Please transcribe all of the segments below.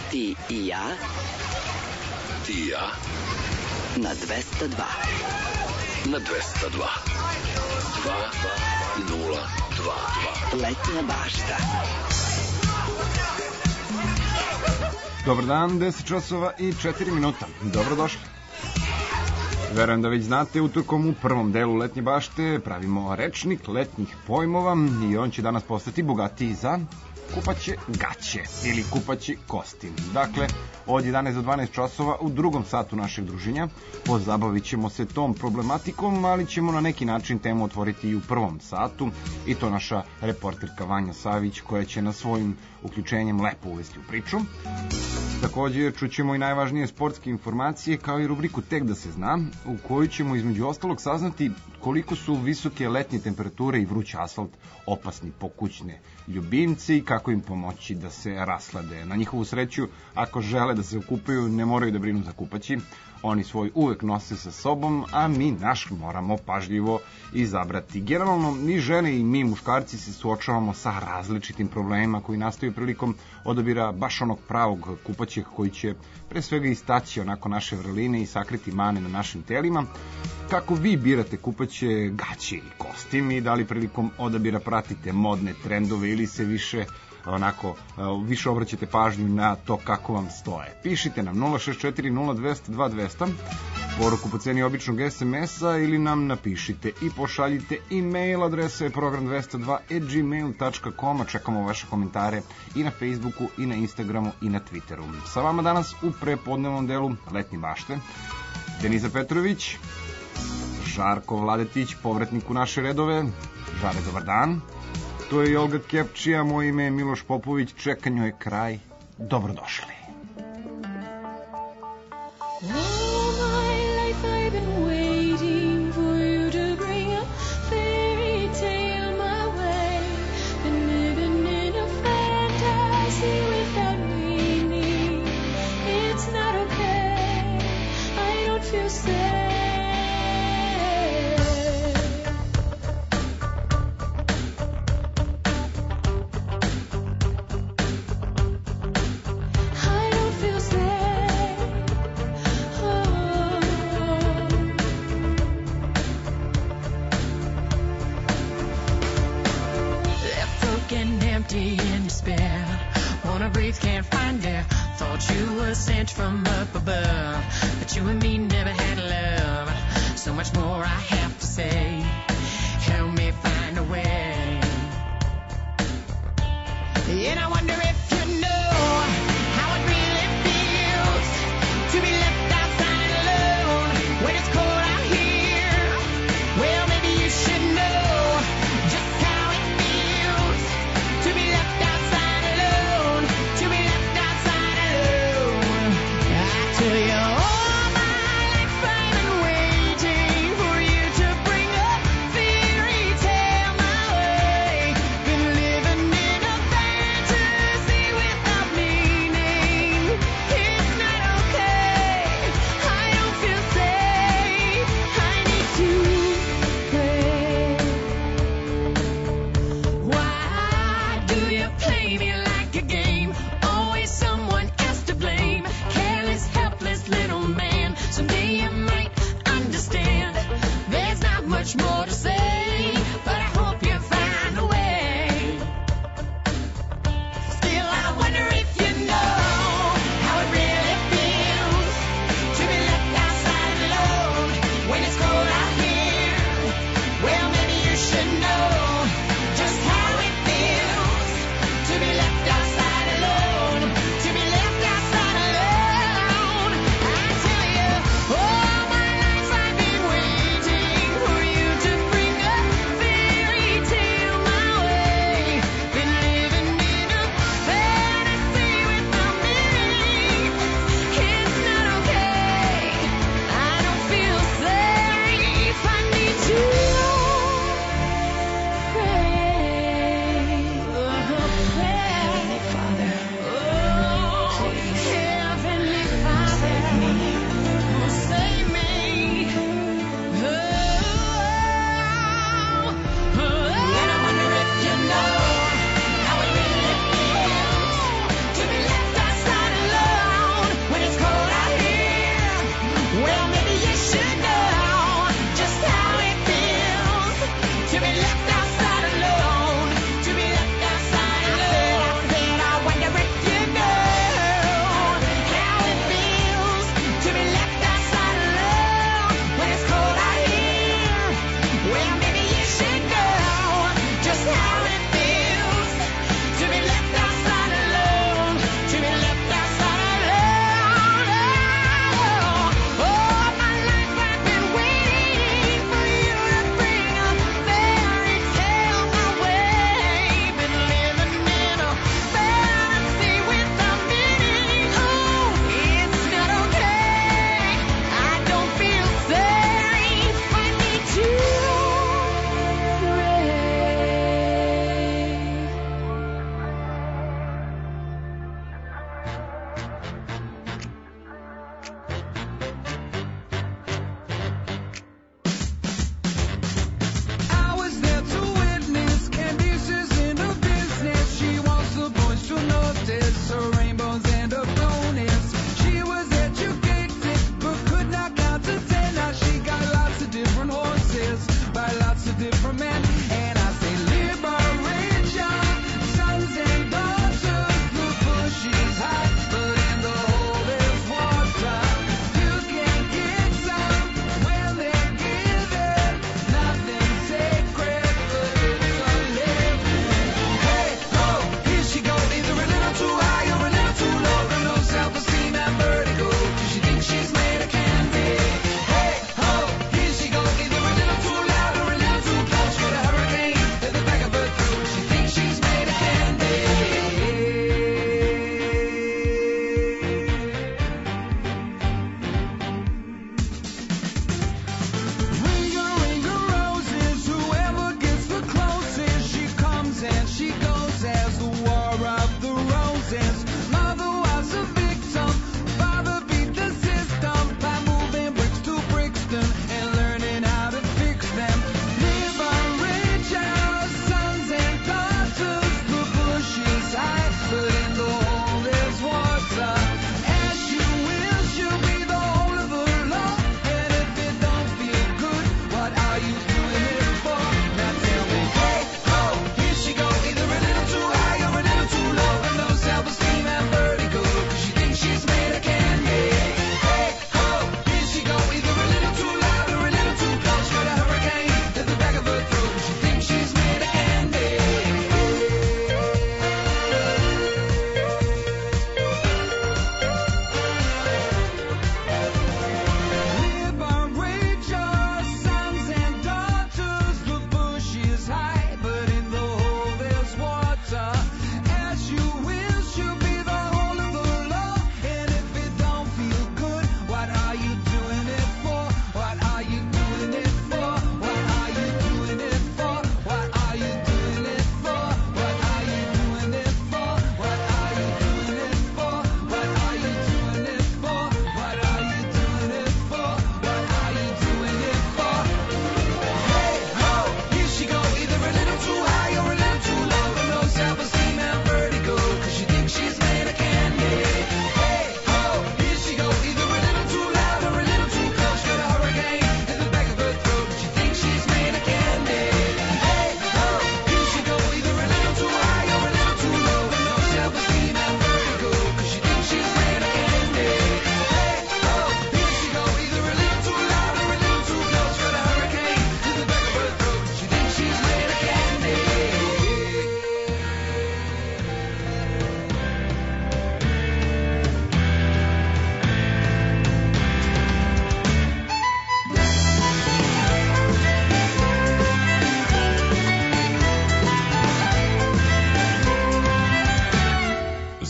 Ti i ja. Ti i ja. Na 202. Na 202. 202. Letnja bašta. Dobar dan, 10 časova i 4 minuta. Dobrodošli. Verujem da već znate, utorkom u prvom delu Letnje bašte pravimo rečnik letnjih pojmova i on će danas postati bogatiji za kupaće gaće ili kupaće kostim. Dakle, od 11 do 12 časova u drugom satu našeg druženja pozabavit ćemo se tom problematikom, ali ćemo na neki način temu otvoriti i u prvom satu, i to naša reporterka Vanja Savić, koja će na svojim uključenjem lepo uvesti u priču. Takođe, čućemo i najvažnije sportske informacije, kao i rubriku Tek da se zna, u kojoj ćemo između ostalog saznati koliko su visoke letnje temperature i vruć asfalt opasni po kućne ljubimce i kako im pomoći da se raslade. Na njihovu sreću, ako žele da se okupaju, ne moraju da brinu za kupaći. Oni svoj uvek nose sa sobom, a mi naš moramo pažljivo izabrati. Generalno, ni žene i mi muškarci se suočavamo sa različitim problemima koji nastaju prilikom odabira baš onog pravog kupaćeg koji će pre svega istaći onako naše vrline i sakriti mane na našim telima. Kako vi birate kupaće gaće i kostim i da li prilikom odabira pratite modne trendove ili se više obraćate pažnju na to kako vam stoje? Pišite nam 064 0200 2200, poruku po ceni običnog SMS-a, ili nam napišite i pošaljite e-mail, adresa je program202@gmail.com. Čekamo vaše komentare i na Facebooku, i na Instagramu, i na Twitteru. Sa vama danas u prepodnevnom delu Letnje bašte Deniza Petrović, Žarko Vladetić, povratnik u naše redove. Žare, dobar dan. To je Olga Kepčija, moje ime je Miloš Popović, čekanju je kraj. Dobrodošli. Sent from up above, but you and me never had love. So much more I have to say. Help me find a way. And I wonder if you know how it really feels to be left outside alone when it's cold out here. Well, maybe you should know just how it feels to be left outside alone, to be left outside alone. Tell you all my life I've been waiting for you to bring a fairy tale.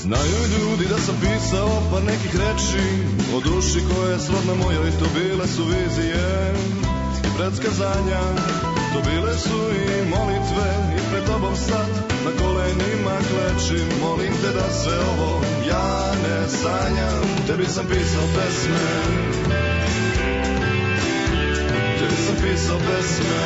Znaju ljudi da sam pisao par nekih reči o duši koja je srodna mojoj, to bile su vizije i predskazanja, to bile su i molitve i pred tobom sad na kolenima klečim, molim te da se ovo ja ne sanjam. Tebi sam pisao pesme, tebi sam pisao pesme.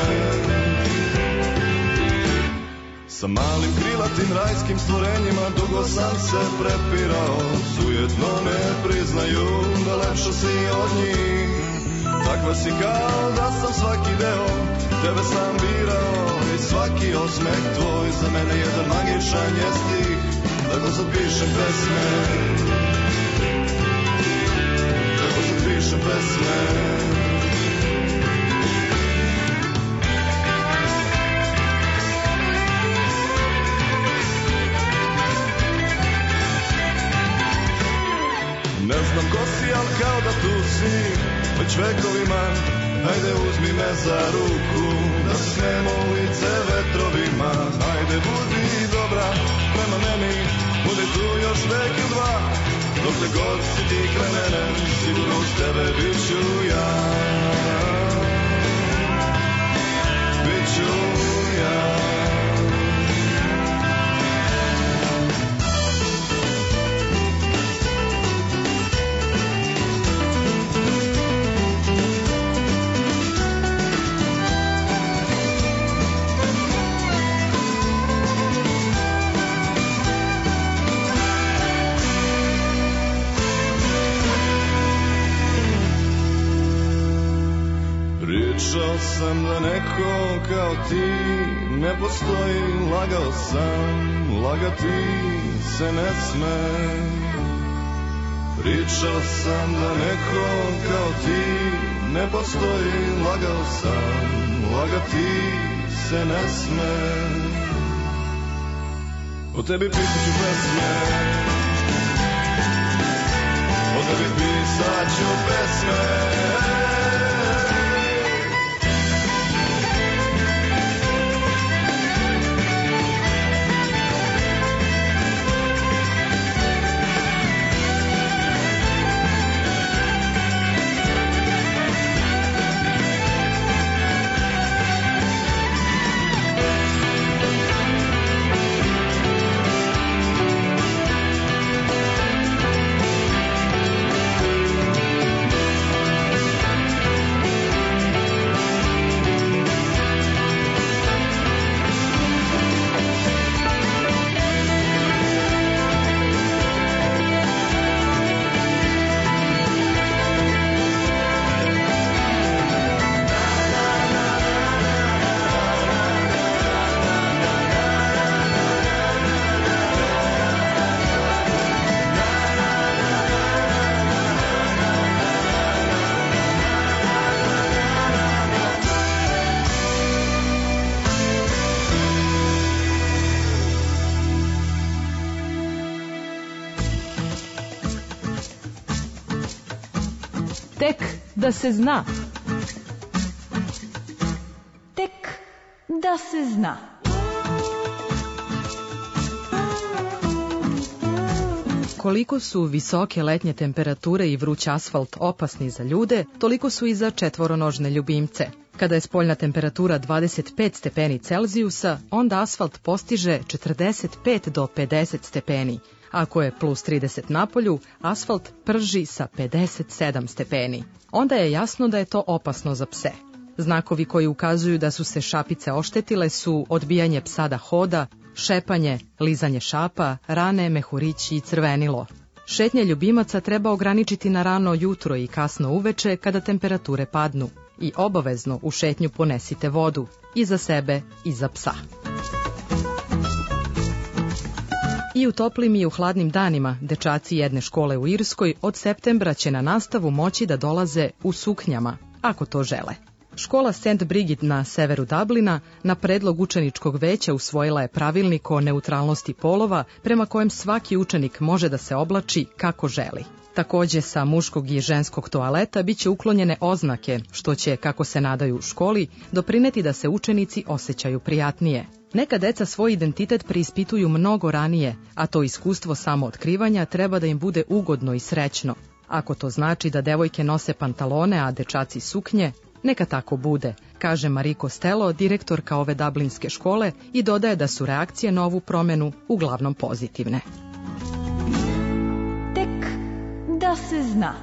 Sa malim krilatim rajskim stvorenjima dugo sam se prepirao, sujetno me priznaju da lepša si od njih. Takva si kao da sam svaki deo, tebe sam birao i svaki osmeh tvoj za mene jedan magičan je stih, tako sad pišem pesme, tako sad pišem pesme. Ne znam ko si, al kao da tu si već vekovima. Hajde uzmi me za ruku, da se snemo u lice vetrovima. Hajde budi dobra prema meni, budi tu još vek ili dva. Dokle god si ti kraj mene, sigurno uz tebe bit ću ja. Bit ću ja. Pričao sam da neko kao ti ne postoji, lagao sam, lagati se ne sme. Pričao sam da neko kao ti ne postoji, lagao sam, lagati se ne sme. O tebi pisat ću pesme, o tebi pisat ću pesme. Tek da se zna. Tek da se zna. Koliko su visoke letnje temperature i vruć asfalt opasni za ljude, toliko su i za četvoronožne ljubimce. Kada je spoljna temperatura 25 stepeni Celzijusa, onda asfalt postiže 45 do 50 stepeni. Ako je plus 30 napolju, asfalt prži sa 57 stepeni. Onda je jasno da je to opasno za pse. Znakovi koji ukazuju da su se šapice oštetile su odbijanje psa da hoda, šepanje, lizanje šapa, rane, mehurići i crvenilo. Šetnje ljubimaca treba ograničiti na rano jutro i kasno uveče kada temperature padnu. I obavezno u šetnju ponesite vodu, i za sebe i za psa. I u toplim i u hladnim danima dečaci jedne škole u Irskoj od septembra će na nastavu moći da dolaze u suknjama, ako to žele. Škola St. Brigid na severu Dublina na predlog učeničkog veća usvojila je pravilnik o neutralnosti polova prema kojem svaki učenik može da se oblači kako želi. Takođe sa muškog i ženskog toaleta biće uklonjene oznake, što će, kako se nadaju u školi, doprineti da se učenici osjećaju prijatnije. Neka deca svoj identitet preispituju mnogo ranije, a to iskustvo samootkrivanja treba da im bude ugodno i srećno. Ako to znači da devojke nose pantalone, a dečaci suknje, neka tako bude, kaže Marie Costello, direktorka ove dublinske škole, i dodaje da su reakcije na ovu promenu uglavnom pozitivne. Tek da se zna.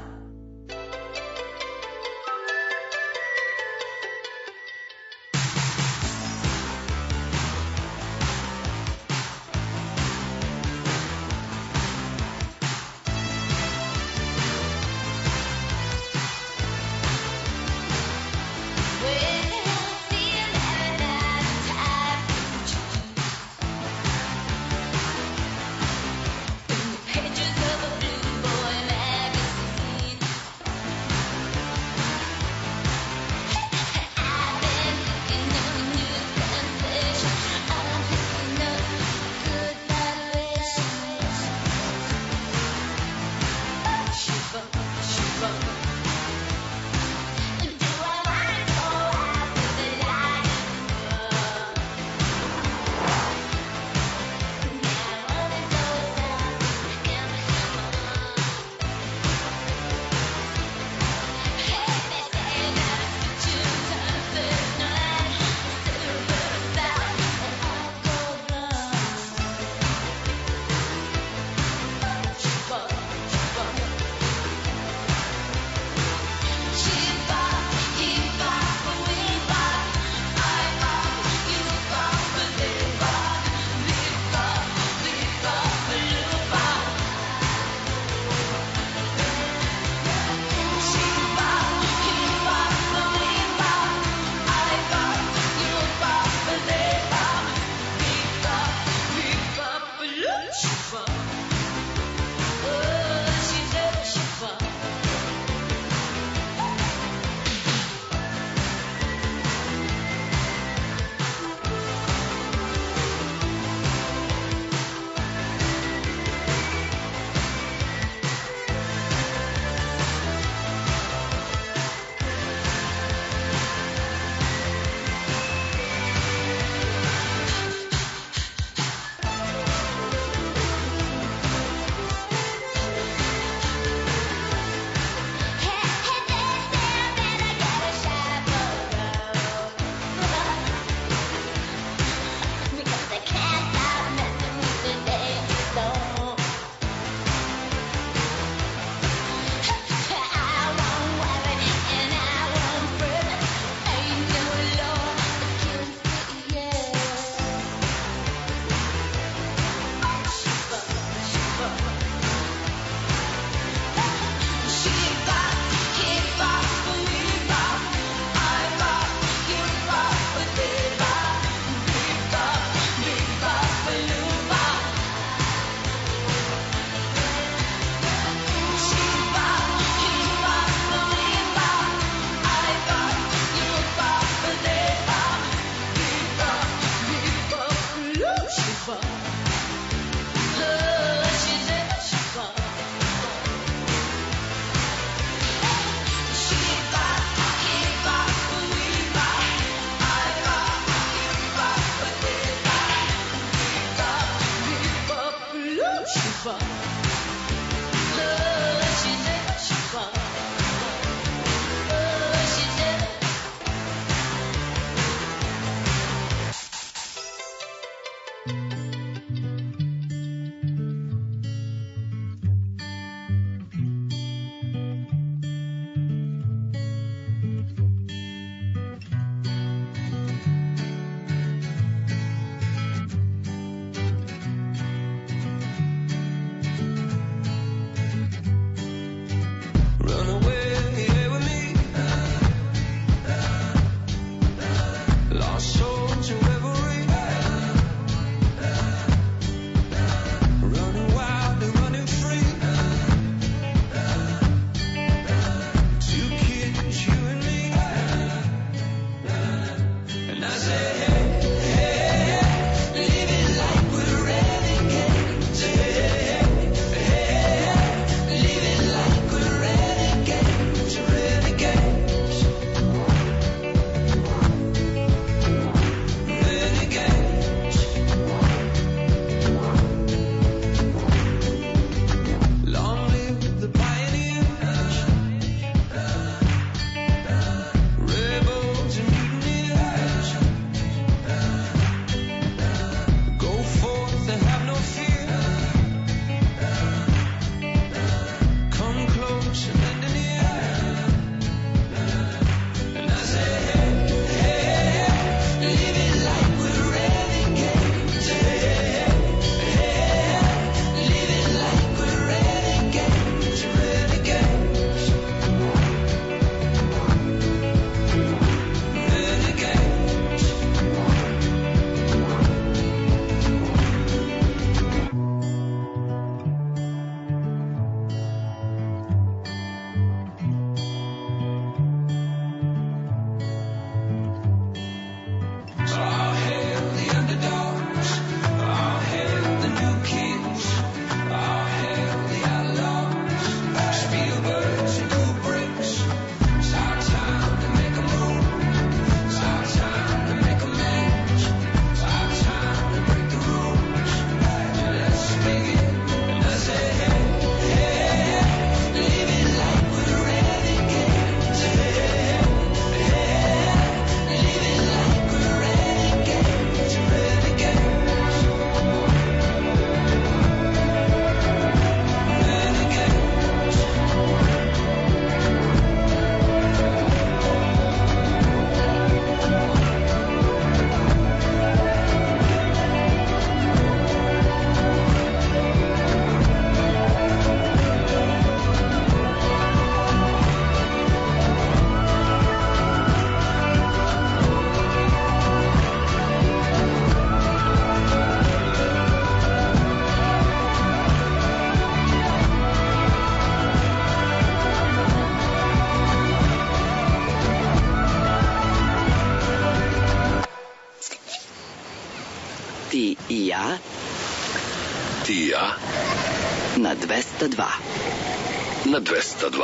Ti i ja Ti i ja na 202. na 202.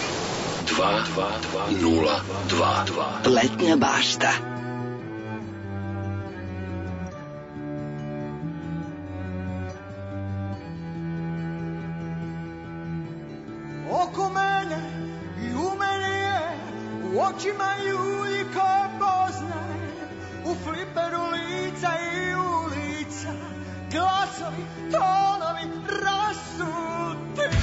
2-2-0-2-2. Letnja bašta. Oko mene i u meni je, u očima ljudi koje poznaje, u fliperu lica i ulica, glasovi, tonovi rasuti.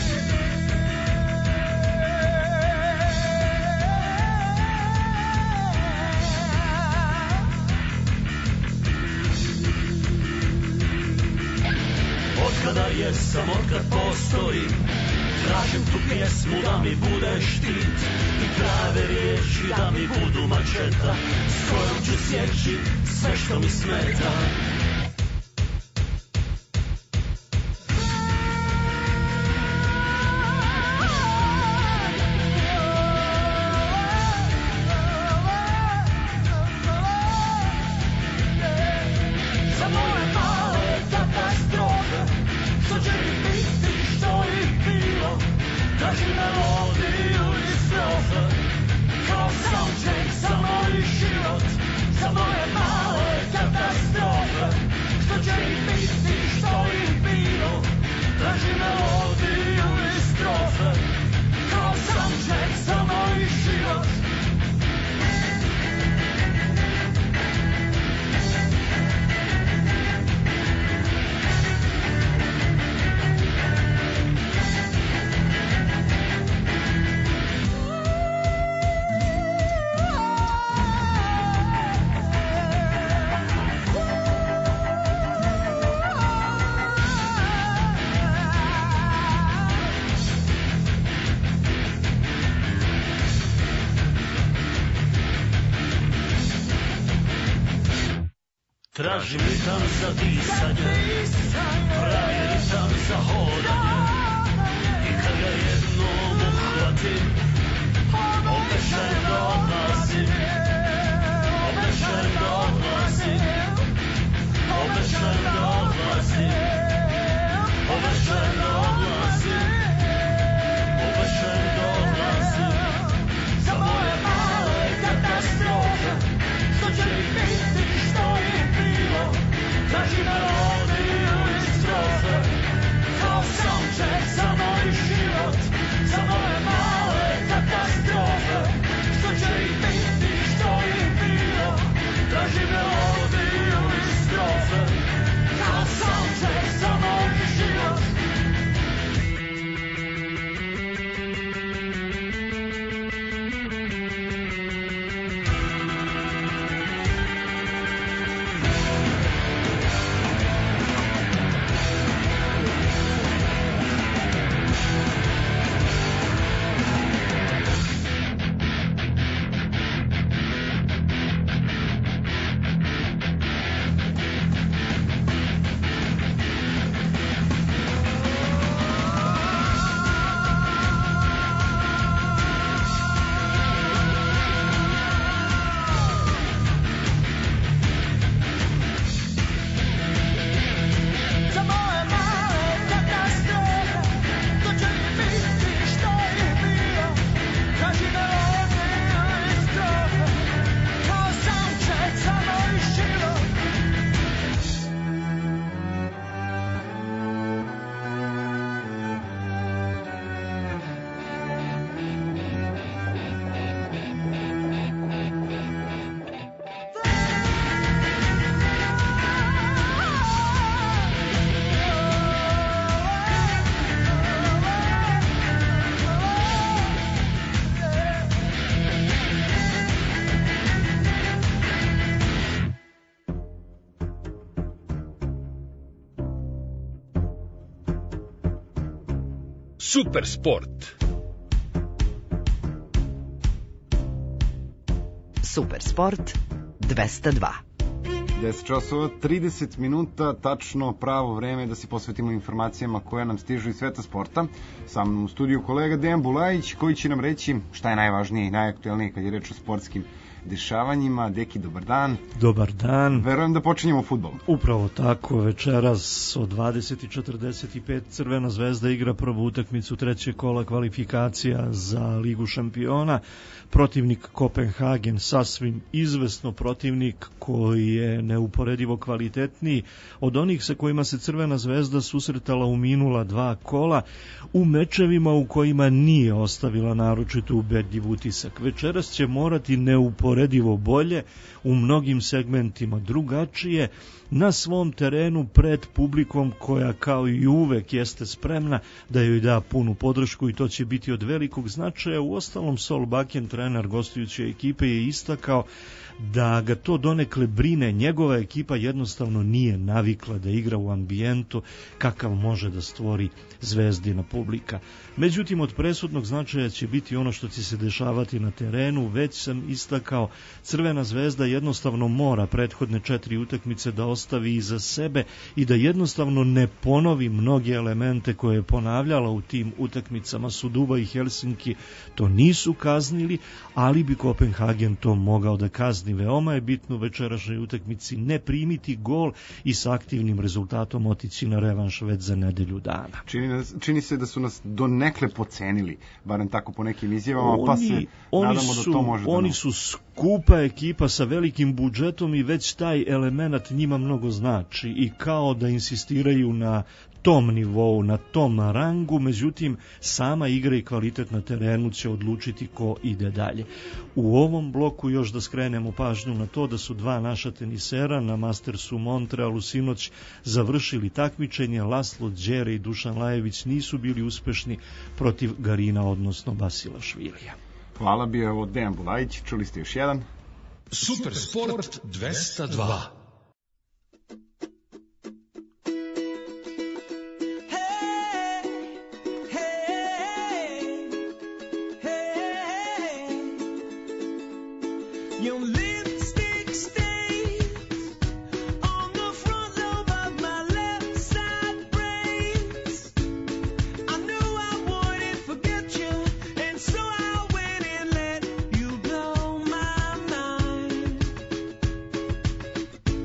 Otkada jesam, otkad postojim, tražim tu pjesmu da mi bude štit i prave riječi da mi budu mačeta s kojom ću sjeći sve što mi smeta. Za moje male katastrofe, što će mi biti, što ih bilo, tražim melodiju i strofe, kao soundtrack za moj život. Za moje male katastrofe, što će mi biti, što ih bilo, tražim melodiju i strofe, kao soundtrack za moj život. Tražim ritam za disanje, pravi ritam za hodanje, i kad ga jednom uhvatim, obećajem da odlazim, obećajem da odlazim, obećajem da odlazim, obećajem da odlazim, obećajem da odlazim. Za moje male katastrofe, što će ih biti, što ih bilo, tražim melodiju i strofe, kao soundtrack za moj život. Za moje male katastrofe, što će ih biti, što ih bilo, tražim melodiju i strofe, kao soundtrack za moj život. Za moje male katastrofe, što će ih biti, što ih bilo, tražim melodiju i strofe, kao soundtrack za moj život. Super sport. Super sport 202. 10 časova, 30 minuta, tačno pravo vreme da se posvetimo informacijama koje nam stižu iz sveta sporta. Sa mnom u studiju kolega Dejan Bulajić, koji će nam reći šta je najvažnije i najaktuelnije kad je reč o sportskim dešavanjima. Deki, dobar dan. Dobar dan. Verujem da počinjemo fudbal. Upravo tako, večeras od 20:45 Crvena zvezda igra prvu utakmicu trećeg kola kvalifikacija za Ligu šampiona. Protivnik Kopenhagen, sasvim izvesno protivnik koji je neuporedivo kvalitetniji od onih sa kojima se Crvena zvezda susretala u minula 2 kola u mečevima u kojima nije ostavila naročito ubedljiv utisak. Večeras će morati neuporedivo bolje, u mnogim segmentima drugačije, na svom terenu pred publikom koja kao i uvek jeste spremna da joj da punu podršku i to će biti od velikog značaja. Uostalom, Solbakken, trener gostujuće ekipe, je istakao da ga to donekle brine. Njegova ekipa jednostavno nije navikla da igra u ambijentu kakav može da stvori Zvezdina publika. Međutim, od presudnog značaja će biti ono što će se dešavati na terenu. Već sam istakao, Crvena zvezda jednostavno mora prethodne 4 utakmice da ostavi iza sebe i da jednostavno ne ponovi mnoge elemente koje je ponavljala u tim utakmicama. Suduba i Helsinki to nisu kaznili, ali bi Kopenhagen to mogao da kazni. Veoma je bitno u večerašnjoj utakmici ne primiti gol i sa aktivnim rezultatom otići na revanš već za nedelju dana. Čini se da su nas donekle pocenili, barem tako po nekim izjavama, pa se nadamo da to može da... Oni su skupa ekipa sa velikim budžetom i već taj element njima mnogo znači i kao da insistiraju na tom nivou, na tom rangu, međutim sama igra i kvalitet na terenu će odlučiti ko ide dalje. U ovom bloku još da skrenemo pažnju na to da su 2 naša tenisera na Mastersu u Montrealu sinoć završili takmičenje. Laslo Đere i Dušan Lajević nisu bili uspešni protiv Garina, odnosno Basila Švilija. Hvala, bio je ovo Dejan Bulajić, čuli ste još jedan. Super sport 202. Your lipstick stains on the front lobe of my left side brains. I knew I wouldn't forget you, and so I went and let you blow my mind.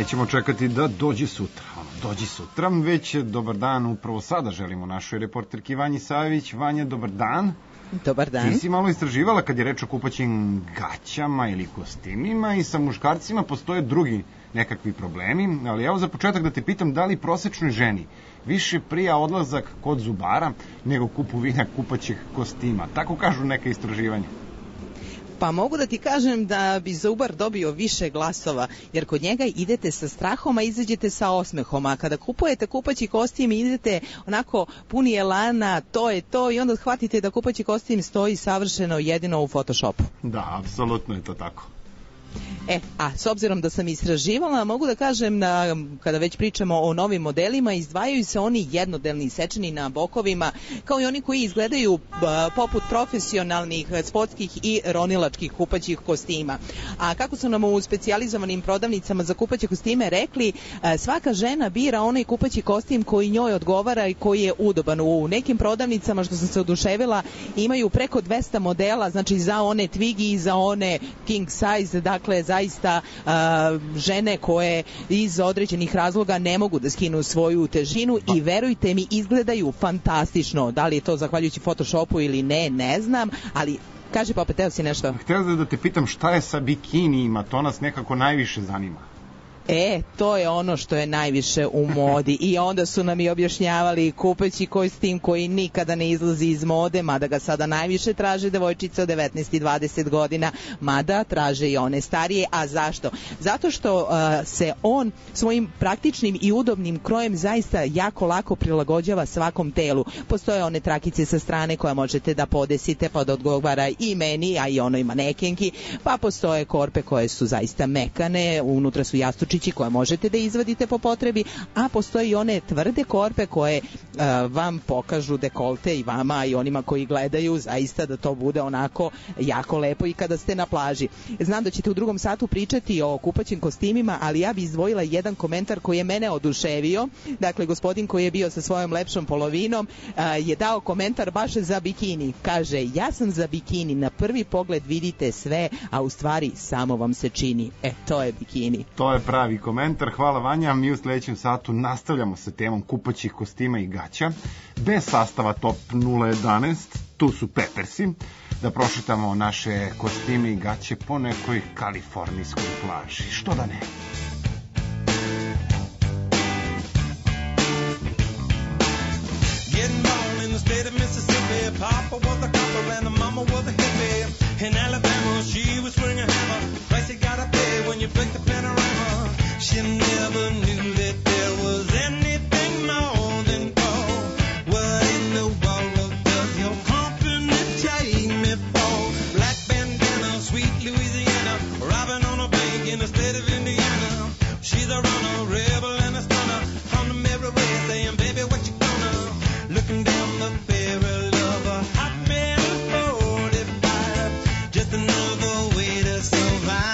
nećemo čekati da dođe sutra. Dođi sutra, već dobar dan, upravo sada želimo našoj reporterki Vanji Savić. Vanja, dobar dan. Dobar dan. Ti si malo istraživala kad je reč o kupaćim gaćama ili kostimima i sa muškarcima postoje drugi nekakvi problemi, ali evo za početak da te pitam da li prosečnoj ženi više prija odlazak kod zubara nego kupovina kupaćih kostima. Tako kažu neka istraživanja. Pa mogu da ti kažem da bi zubar dobio više glasova, jer kod njega idete sa strahom, a izađete sa osmehom, a kada kupujete kupaći kostim idete onako puni elana, to je to, i onda shvatite da kupaći kostim stoji savršeno jedino u Photoshopu. Da, apsolutno je to tako. A s obzirom da sam istraživala, mogu da kažem da kada već pričamo o novim modelima, izdvajaju se oni jednodelni, sečeni na bokovima, kao i oni koji izgledaju poput profesionalnih sportskih i ronilačkih kupaćih kostima. A kako su nam u specijalizovanim prodavnicama za kupaće kostime rekli, svaka žena bira onaj kupaći kostim koji njoj odgovara i koji je udoban. U nekim prodavnicama, što sam se oduševila, imaju preko 200 modela, znači za one Twiggy i za one king size, dakle zaista žene koje iz određenih razloga ne mogu da skinu svoju težinu i verujte mi, izgledaju fantastično. Da li je to zahvaljujući Photoshopu ili ne, ne znam, ali kaži pa opet, teo si nešto. Htio da te pitam šta je sa bikinijima, to nas nekako najviše zanima. To je ono što je najviše u modi i onda su nam i objašnjavali kupaći kostim koji nikada ne izlazi iz mode, mada ga sada najviše traže devojčice od 19 i 20 godina, mada traže i one starije. A zašto? Zato što se on svojim praktičnim i udobnim krojem zaista jako lako prilagođava svakom telu. Postoje one trakice sa strane koje možete da podesite pa da odgovara i meni, a i onoj manekenki, pa postoje korpe koje su zaista mekane, unutra su jastučići koje možete da izvadite po potrebi, a postoje i one tvrde korpe koje vam pokažu dekolte i vama i onima koji gledaju, zaista da to bude onako jako lepo i kada ste na plaži. Znam da ćete u drugom satu pričati o kupaćim kostimima, ali ja bi izdvojila jedan komentar koji je mene oduševio. Dakle, gospodin koji je bio sa svojom lepšom polovinom je dao komentar baš za bikini. Kaže, ja sam za bikini, na prvi pogled vidite sve, a u stvari samo vam se čini. To je bikini. To je pravi komentar, hvala Vanja. Mi u sledećem satu nastavljamo sa temom kupaćih kostima i gaća. Bez sastava Top 011, tu su Peppersi, da prošetamo naše kostime i gaće po nekoj kalifornijskoj plaži. Što da ne? Getting born in the state of Mississippi, Papa was a copper and the mama was a hippie. In Alabama, she was swinging a hammer. Price you gotta pay when you break the panorama. She never knew that there was anything more than gold. What in the world does your company take me for? Black bandana, sweet Louisiana, robbing on a bank in the state of Indiana. She's a runner, rebel and a stunner. On the merry way saying, baby, what you gonna? Looking down the barrel of a hot metal 45, just another way to survive.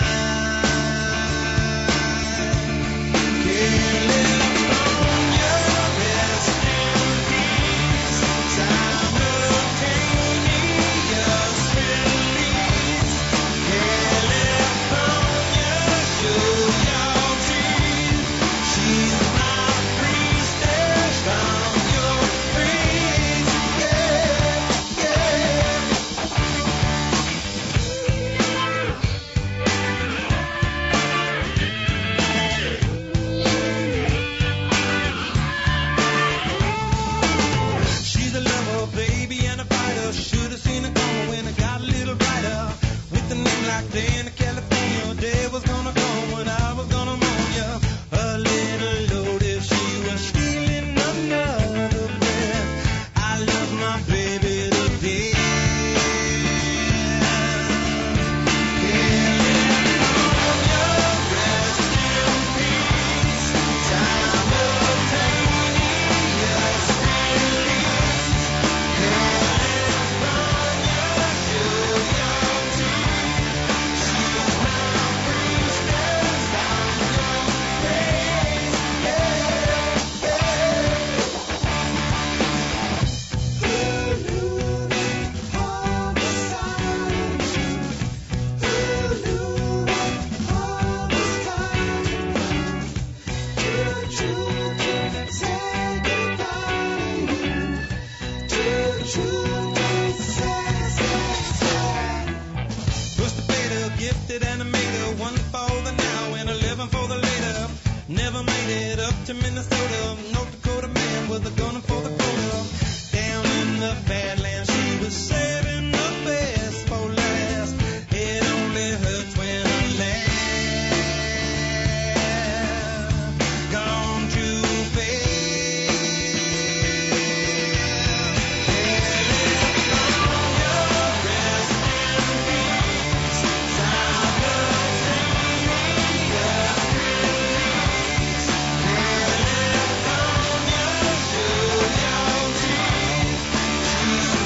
a gifted animator, one for the now and 11 for the later. Never made it up to Minnesota, North Dakota man with a gun for the quota. Down in the Badlands, she was saving the best for last. It only hurts when I laugh. Gone too fast. She's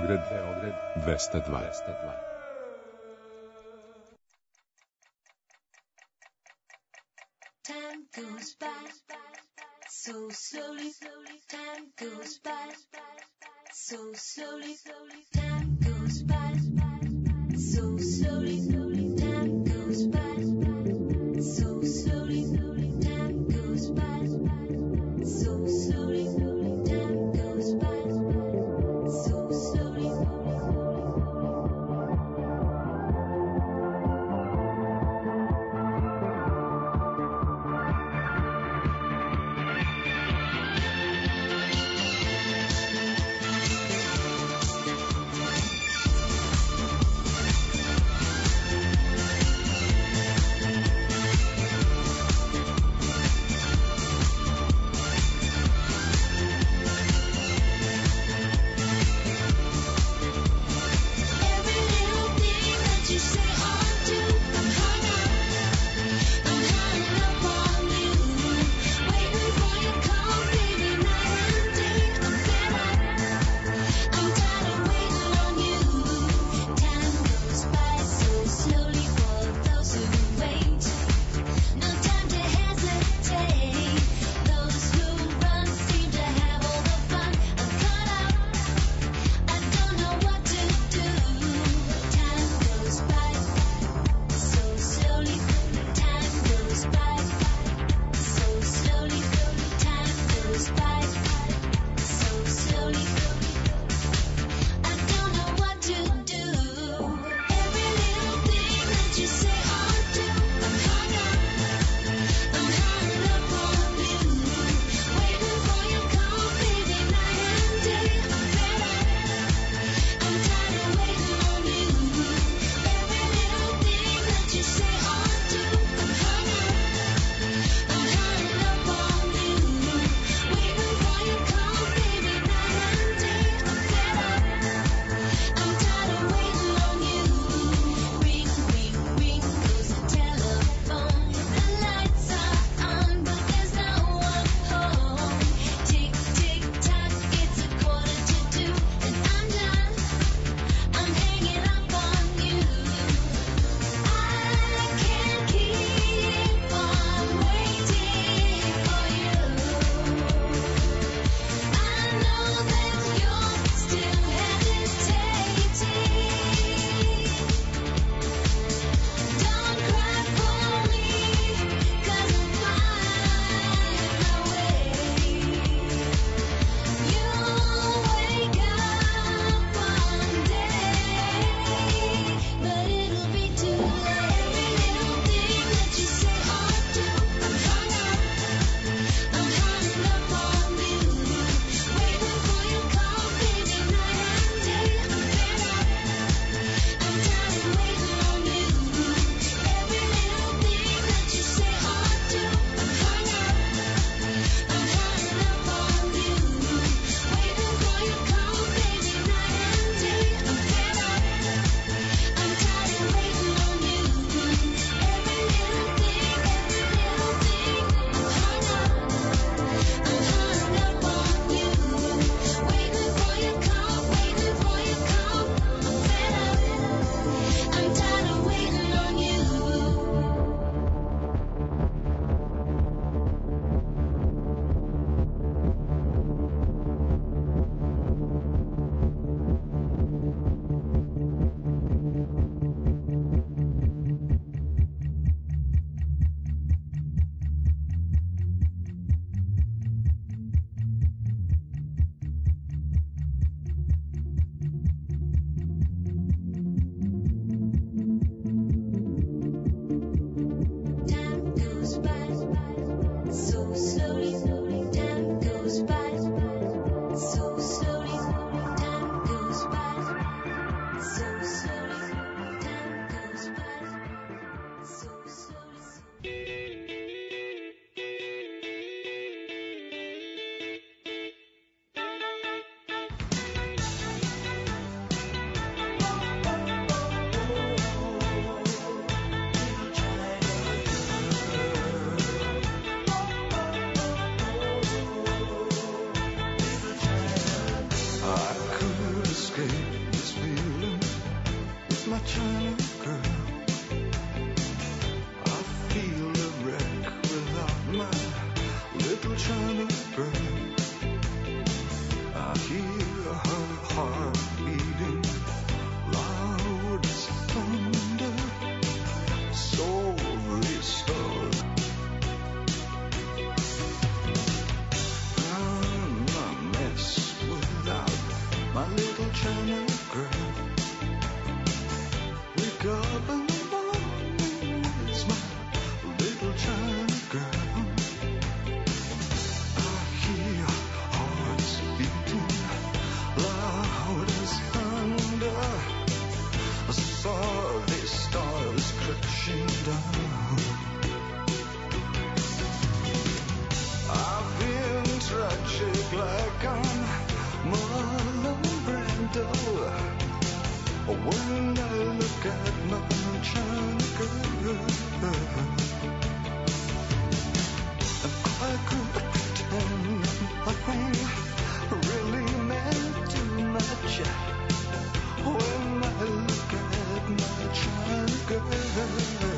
Beograd 202. Time goes by so slowly, time goes by so slowly, time goes by so slowly, time goes by so slowly, time goes by so slowly, time goes by so slowly. escape crashing down. I feel tragic like I'm Marlon Brando when I look at my China girl. I could pretend nothing really meant too much when I look at my China girl.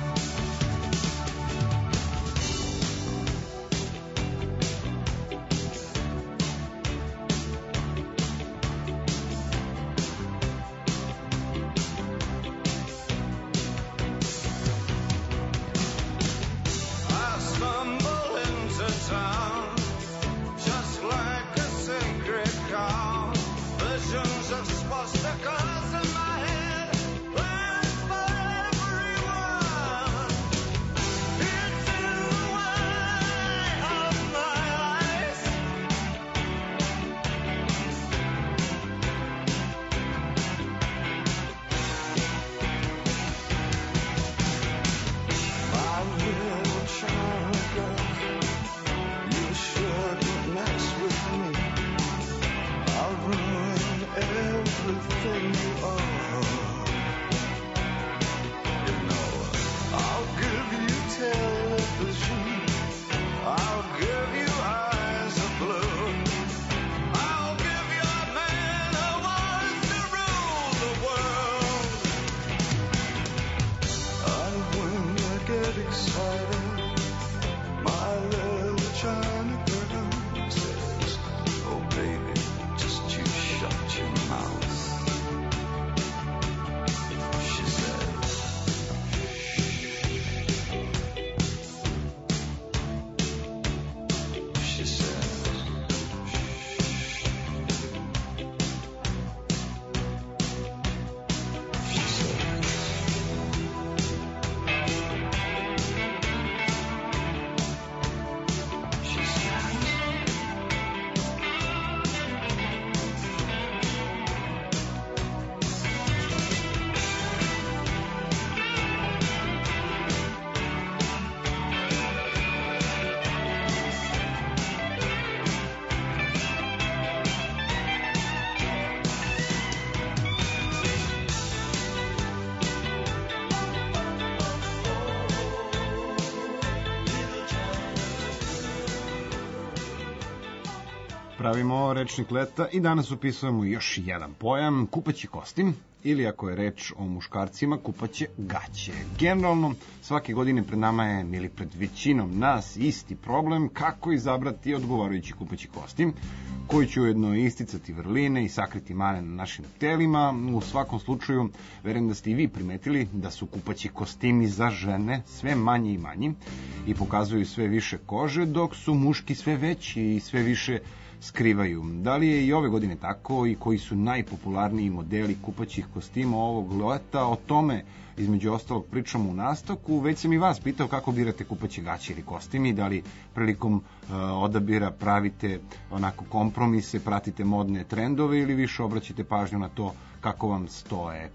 Pravimo rečnik leta i danas upisujemo još jedan pojam, kupaći kostim, ili ako je reč o muškarcima, kupaće gaće. Generalno, svake godine pred nama je, ili pred većinom nas, isti problem kako izabrati odgovarajući kupaći kostim, koji će ujedno isticati vrline i sakriti mane na našim telima. U svakom slučaju, verujem da ste i vi primetili da su kupaći kostimi za žene sve manji i manji i pokazuju sve više kože, dok su muški sve veći i sve više skrivaju. Da li je i ove godine tako i koji su najpopularniji modeli kupaćih kostima ovog leta? O tome, između ostalog, pričamo u nastavku. Već sam i vas pitao kako birate kupaće gaće ili kostimi, da li prilikom odabira pravite onako kompromise, pratite modne trendove ili više obraćate pažnju na to kako vam stoje.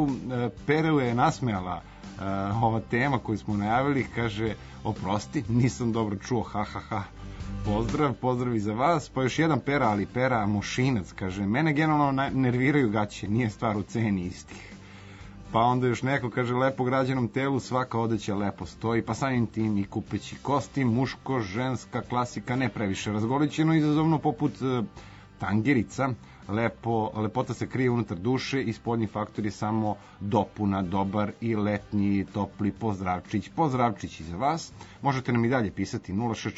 Peru je nasmejala ova tema koju smo najavili, kaže, oprosti, nisam dobro čuo, ha ha ha. Pozdrav i za vas. Pa još jedan Pera, ali Pera Mošinac, kaže, mene generalno nerviraju gaće, nije stvar u ceni istih. Pa onda još neko kaže, lepo građenom telu svaka odeća lepo stoji, pa samim tim i kupeći kostim, muško, ženska, klasika, ne previše razgolićeno, izazovno poput tangerica, lepota se krije unutar duše i spoljni faktor je samo dopuna, dobar i letnji topli pozdravčić i za vas. Možete nam i dalje pisati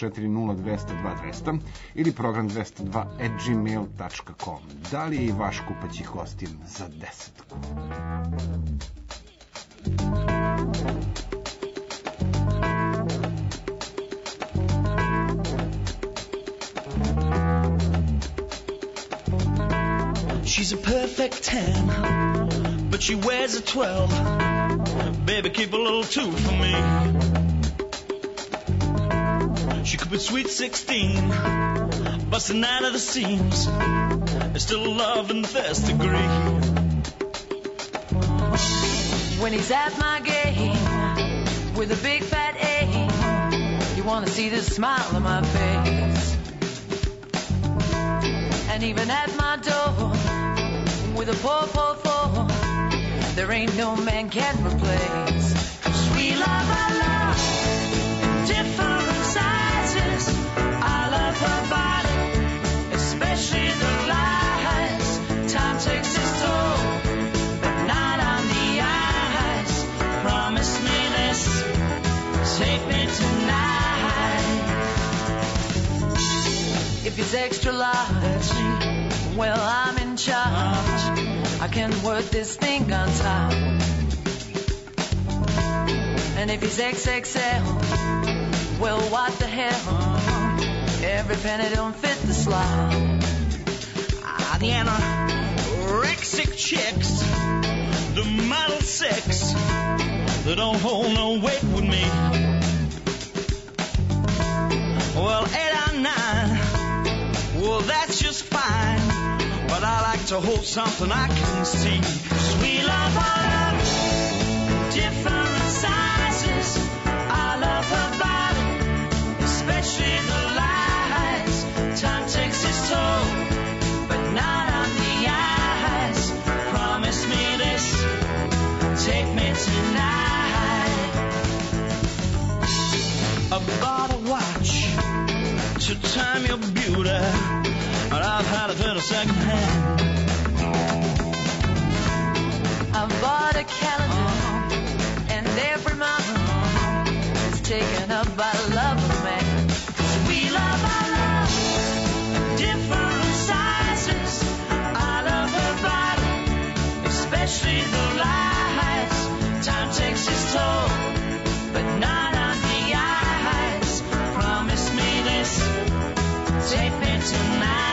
0640200 ili program 202@gmail.com. Da li je i vaš kupaći kostim za 10? She's a perfect 10, but she wears a 12. Baby, keep a little 2 for me. She could be sweet 16, busting out of the seams, and still love in the first degree. When he's at my game, the smile on my face. And even at my door, with a 444, there ain't no man can replace. 'Cause we love our love in different sizes. I love her body, especially the lies. Time takes its toll, but not on the eyes. Promise me this, take me tonight. If it's extra large, well, I'm in charge. I can work this thing on top. And if it's XXL, well, what the hell? Every penny don't fit the slot. The anorexic chicks, the model 6, they don't hold no weight with me. Well, 8 or 9, well, that's just fine. But I like to hold something I can see. 'Cause we love our love, different sizes. I love her body, especially the lies. Time takes its toll, but not on the eyes. Promise me this, take me tonight. I bought a watch to time your beauty, but I've had it at a second hand. I bought a calendar, and every month is taken up by the love of man. We love our love, different sizes. I love her body, especially the lies. Time takes its toll, but not on the eyes. Promise me this, take me tonight.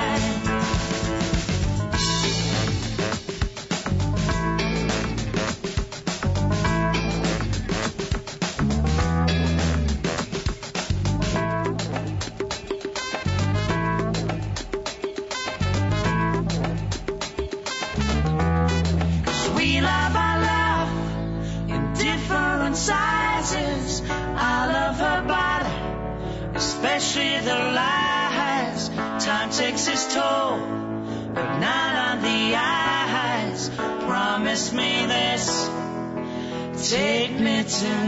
We love our love in different sizes. I love her body, especially the lies. Time takes its toll, but not on the eyes. Promise me this, take me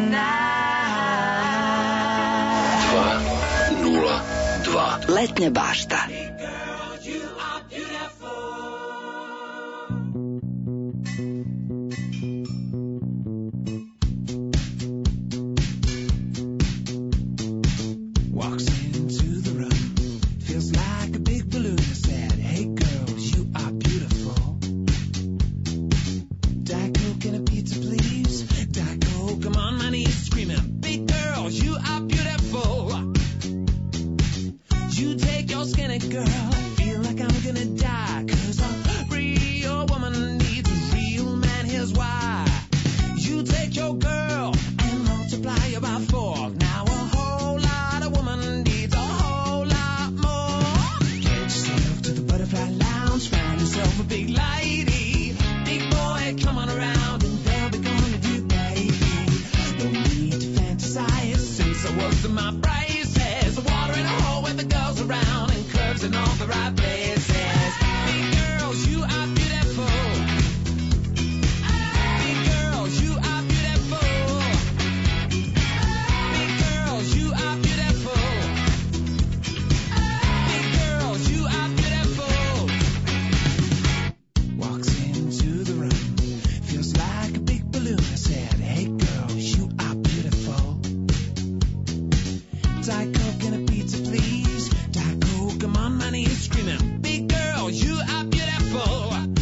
tonight. 202. Letnja bašta. Walks into the room, feels like a big balloon. I said, hey girls, you are beautiful. Diet Coke and a pizza, please. Diet Coke, I'm on my knees screaming, big girls, you are beautiful. You take your skinny girl, feel like I'm gonna die. 'Cause a real woman needs a real man, here's why. You take your girl and multiply her by 4. Now a whole lot of woman needs a whole lot more. Get yourself to the butterfly lounge, find yourself a big lady. Big boy, come on around and they'll be gonna do, baby. No need to fantasize, since I was in my braces. Water in a hole with the girls around and curves in all the right places. Big girls, you are beautiful. Big girls, you are beautiful. Big girls, you are beautiful. Big girls, you are beautiful. Walks into the room, feels like a big balloon. I said, hey girls, you are beautiful. Diet Coke and a pizza, please. Diet Coke, I'm on my knees screaming, big girls, you are beautiful.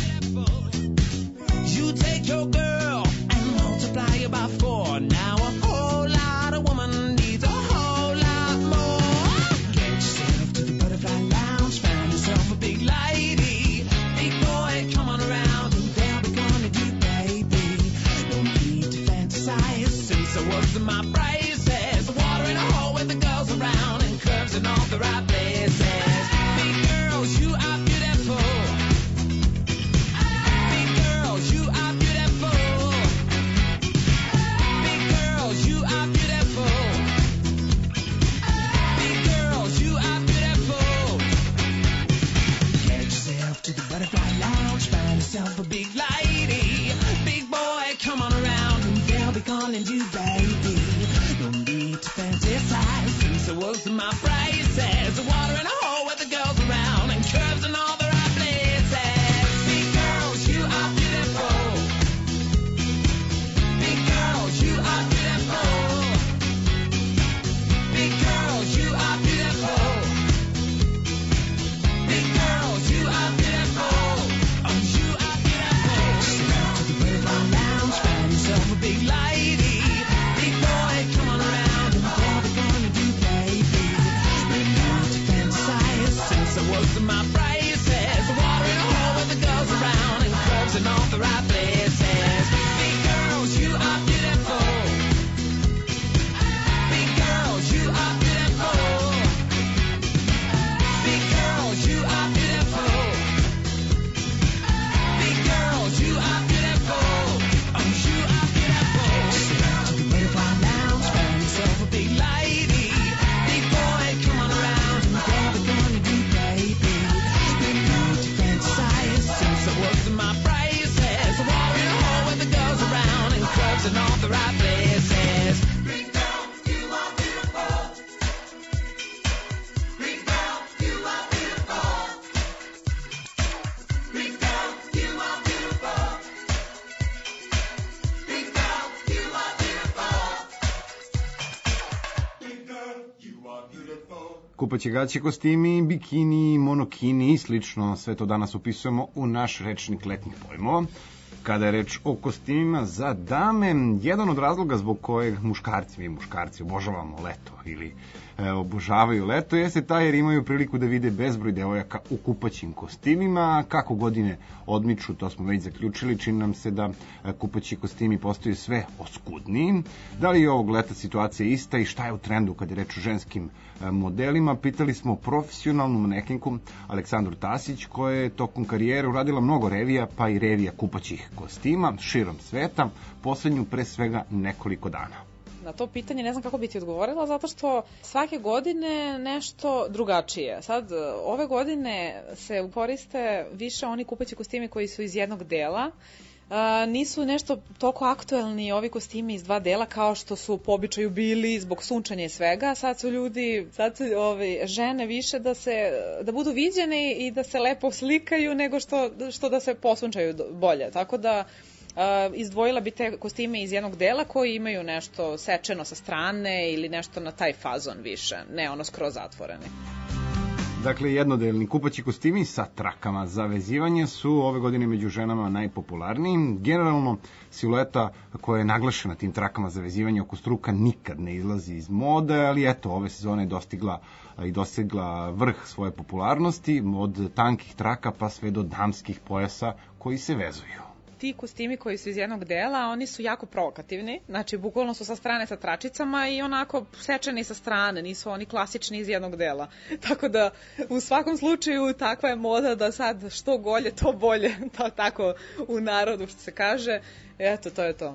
You take your girl and multiply her by 4. Now a whole lot of woman needs a whole lot more. Get yourself to the butterfly lounge, find yourself a big lady. Big boy, come on around and they'll be gonna do, baby. No need to fantasize, since I was in my braces. Water in a hole with the girls around and curves in all the right places. Big girls, you are beautiful. Big girls, you are beautiful. Big girls, you are beautiful. baby. No need to fantasize, since the world's in my prices. The water in a hole with the girls around and curves in all the right places. Big girls, you are beautiful. Big girls, you are beautiful. Big girls, you are beautiful. Big girls, you are beautiful. Oh, you are beautiful. Step to the Butterfly Lounge, find yourself a big lady. Big boy, come on around and what we gonna do, baby? No need to fantasize, since the world's in my prices. The water in a hole with the girls around and curves in all the right places. Big girls, you are beautiful. Big girls, you are beautiful. Big girls, you are beautiful. Big girls, you are beautiful. Oh, you are beautiful. Step to the Butterfly Lounge, find yourself a big lady. Big boy, come on around and what we gonna do, baby? No need to fantasize, since the world's in my prices. The water in a hole with the girls around and curves in all the right places. Big girls, you are beautiful. Big girls, you are beautiful. Big girls, you are beautiful. Big girls, you are beautiful. Big girl, you are beautiful. Kupaće gaće, kostimi, bikini, monokini i slično, sve to danas upisujemo u naš rečnik letnjih pojmova. Kada je reč o kostimima za dame, jedan od razloga zbog kojeg mi muškarci obožavamo leto ili obožavaju leto, jeste taj jer imaju priliku da vide bezbroj devojaka u kupaćim kostimima. Kako godine odmiču, to smo već zaključili, čini nam se da kupaći kostimi postaju sve oskudniji. Da li je ovog leta situacija ista i šta je u trendu kad je reč o ženskim modelima? Pitali smo profesionalnu manekinku Aleksandru Tasić, koja je tokom karijere uradila mnogo revija, pa i revija kupaćih kostima širom sveta, poslednju pre svega nekoliko dana. Na to pitanje ne znam kako bi ti odgovorila, zato što svake godine nešto drugačije. Sad, ove godine se koriste više oni kupaći kostimi koji su iz jednog dela. Nisu nešto toliko aktuelni ovi kostimi iz dva dela kao što su po običaju bili zbog sunčanja i svega. Sad su žene više da budu viđene i da se lepo slikaju nego što da se posunčaju bolje. Tako da izdvojila bi te kostime iz jednog dela koji imaju nešto sečeno sa strane ili nešto na taj fazon više, ne ono skroz zatvoreni. Dakle, jednodelni kupaći kostimi sa trakama za vezivanje su ove godine među ženama najpopularniji. Generalno, silueta koja je naglašena tim trakama za vezivanje oko struka nikad ne izlazi iz mode, ali eto, ove sezone je dostigla vrh svoje popularnosti, od tankih traka pa sve do damskih pojasa koji se vezuju. Ti kostimi koji su iz jednog dela, oni su jako provokativni, znači bukvalno su sa strane sa tračicama i onako sečeni sa strane, nisu oni klasični iz jednog dela. Tako da u svakom slučaju takva je moda da sad što golje to bolje, tako u narodu što se kaže, eto to je to.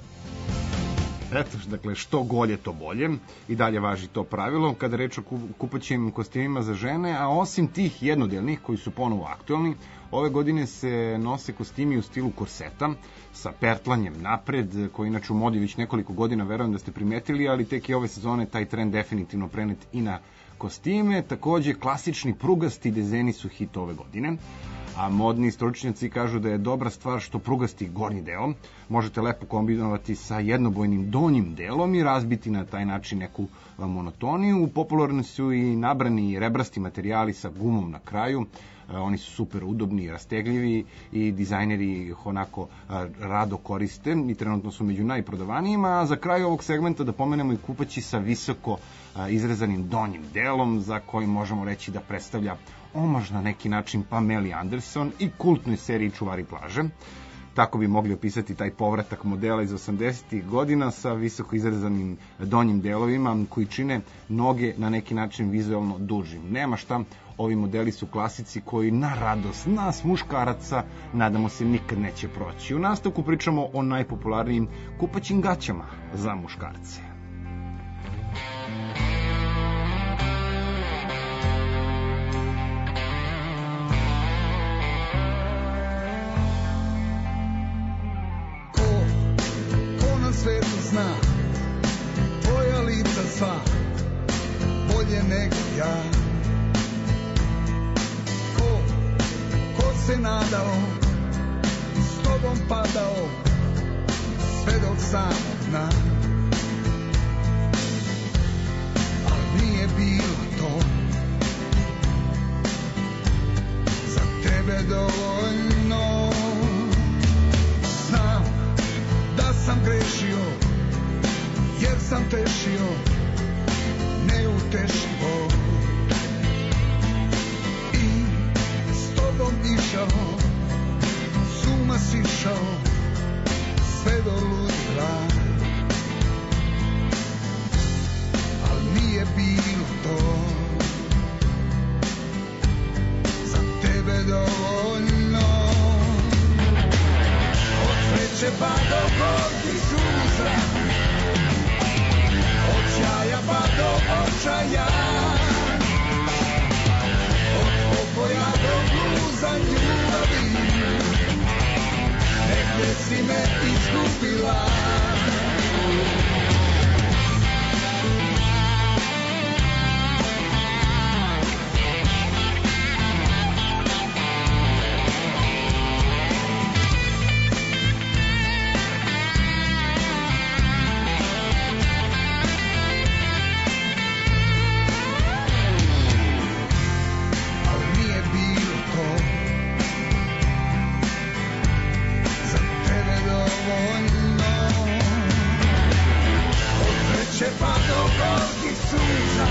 Eto, dakle, što golje, to bolje. I dalje važi to pravilo kada reč o kupaćim kostimima za žene, a osim tih jednodelnih koji su ponovo aktuelni, ove godine se nose kostimi u stilu korseta sa pertlanjem napred, koji inače u modi već nekoliko godina, verujem da ste primetili, ali tek i ove sezone taj trend definitivno prenet i na kostime. Takođe, klasični prugasti dezeni su hit ove godine, a modni stručnjaci kažu da je dobra stvar što prugasti gornji deo možete lepo kombinovati sa jednobojnim donjim delom i razbiti na taj način neku monotoniju. Popularni su i nabrani rebrasti materijali sa gumom na kraju. Oni su super udobni i rastegljivi i dizajneri ih onako rado koriste i trenutno su među najprodavanijima. A za kraj ovog segmenta da pomenemo i kupaći sa visoko izrezanim donjim delom, za koji možemo reći da predstavlja omaž na neki način Pameli Anderson i kultnoj seriji Čuvari plaže. Tako bi mogli opisati taj povratak modela iz 80-ih godina sa visoko izrezanim donjim delovima koji čine noge na neki način vizualno dužim. Nema šta, ovi modeli su klasici koji na radost nas muškaraca nadamo se nikad neće proći. U nastavku pričamo o najpopularnijim kupaćim gaćama za muškarce. Ko na svetu zna srca bolje nego ja. Ko se nadao, s tobom padao, sve do samog dna. Al nije bilo to za tebe dovoljno. Znam da sam grešio, jer sam tešio neutešivo. I s tobom išao, s uma sišao, sve do ludila. Al nije bilo to za tebe dovoljno. Od sreće pa do gorkih suza, od sjaja pa do očaja, od pokoja do bluza ljubavi, negde si me izgubila. Pa do gorkih suza,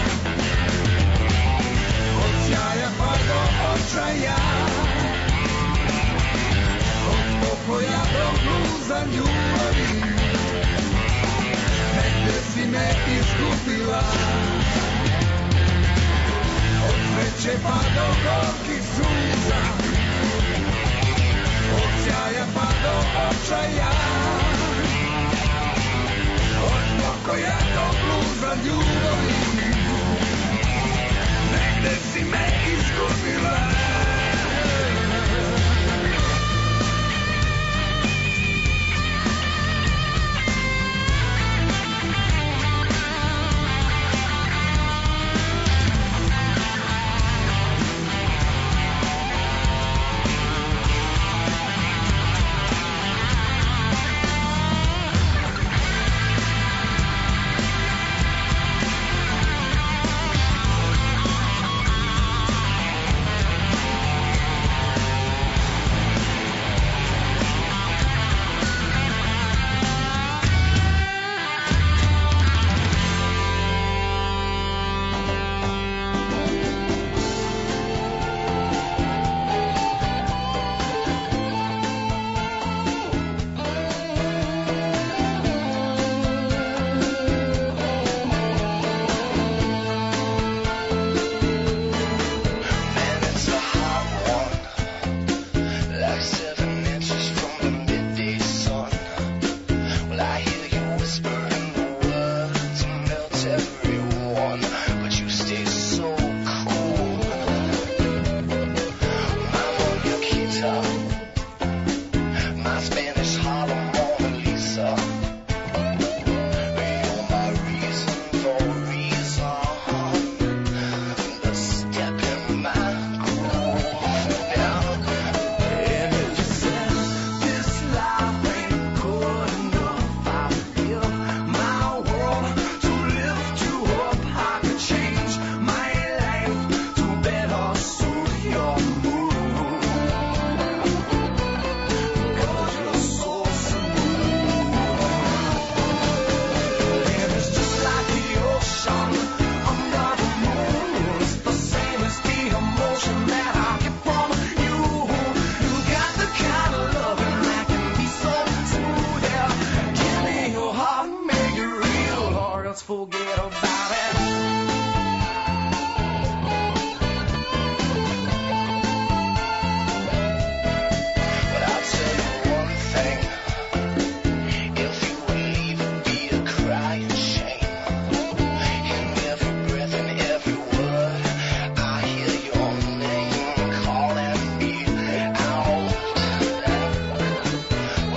od sjaja pa do očaja, od pokoja do bluza ljubavi, negde si me izgubila. Od sreće pa do gorkih suza, od sjaja pa do očaja, pokoja do bluza ljubavi, negde si me izgubila.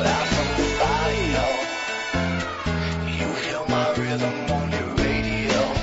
rhythm on your radio.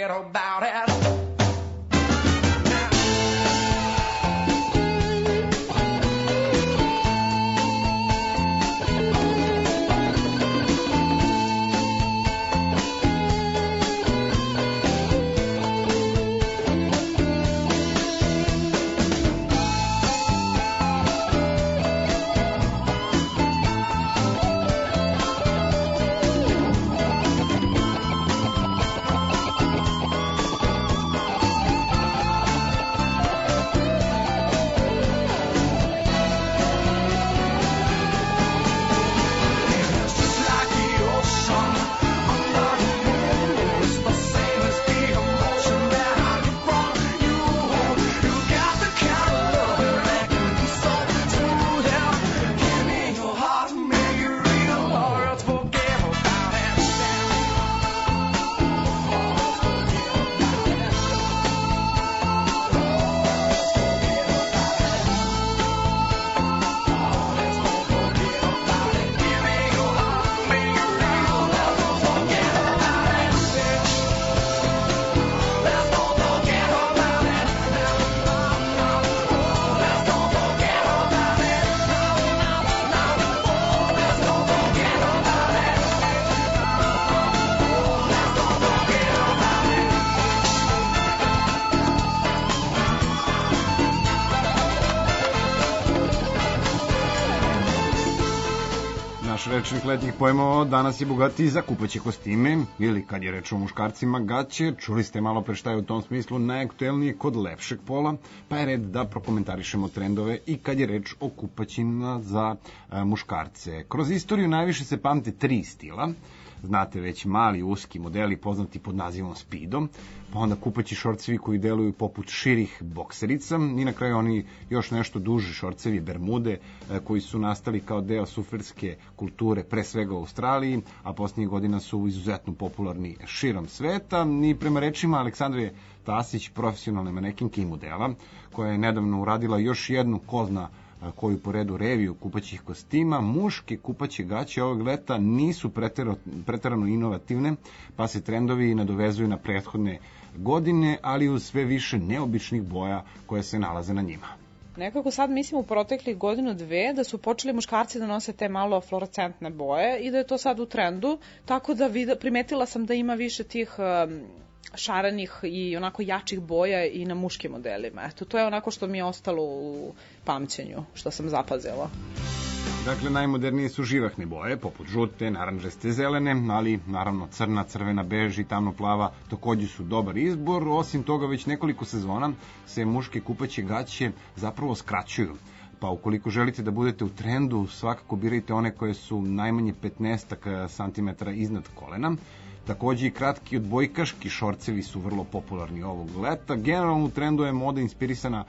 forget about it. Rečnik letnjih pojmova danas je bogatiji za kupaće kostime ili kad je reč o muškarcima gaće. Čuli ste malo pre šta je u tom smislu najaktuelnije kod lepšeg pola, pa je red da prokomentarišemo trendove i kad je reč o kupaćima za muškarce. Kroz istoriju najviše se pamte 3 stila. Znate već mali, uski modeli poznati pod nazivom Speedo, pa onda kupaći šorcevi koji deluju poput širih bokserica i na kraju oni još nešto duži šorcevi, bermude, koji su nastali kao deo surferske kulture, pre svega u Australiji, a posljednjih godina su izuzetno popularni širom sveta. I prema rečima Aleksandre Tasić, profesionalne manekinke i modela, koja je nedavno uradila još jednu ko zna koju po redu reviju kupaćih kostima, muške kupaće gaće ovog leta nisu preterano inovativne, pa se trendovi nadovezuju na prethodne godine, ali uz sve više neobičnih boja koje se nalaze na njima. Nekako sad mislim u proteklih godinu, dve da su počeli muškarci da nose te malo fluorescentne boje i da je to sad u trendu, tako da primetila sam da ima više tih šarenih i onako jačih boja i na muškim modelima. Eto, to je onako što mi je ostalo u pamćenju, što sam zapazila. Dakle, najmodernije su živahne boje, poput žute, naranđaste, zelene, ali naravno crna, crvena, bež i tamno plava takođe su dobar izbor. Osim toga, već nekoliko sezona se muške kupaće gaće zapravo skraćuju. Pa ukoliko želite da budete u trendu, svakako birajte one koje su najmanje 15 cm iznad kolena. Takođe i kratki odbojkaški šorcevi su vrlo popularni ovog leta. Generalno u trendu je moda inspirisana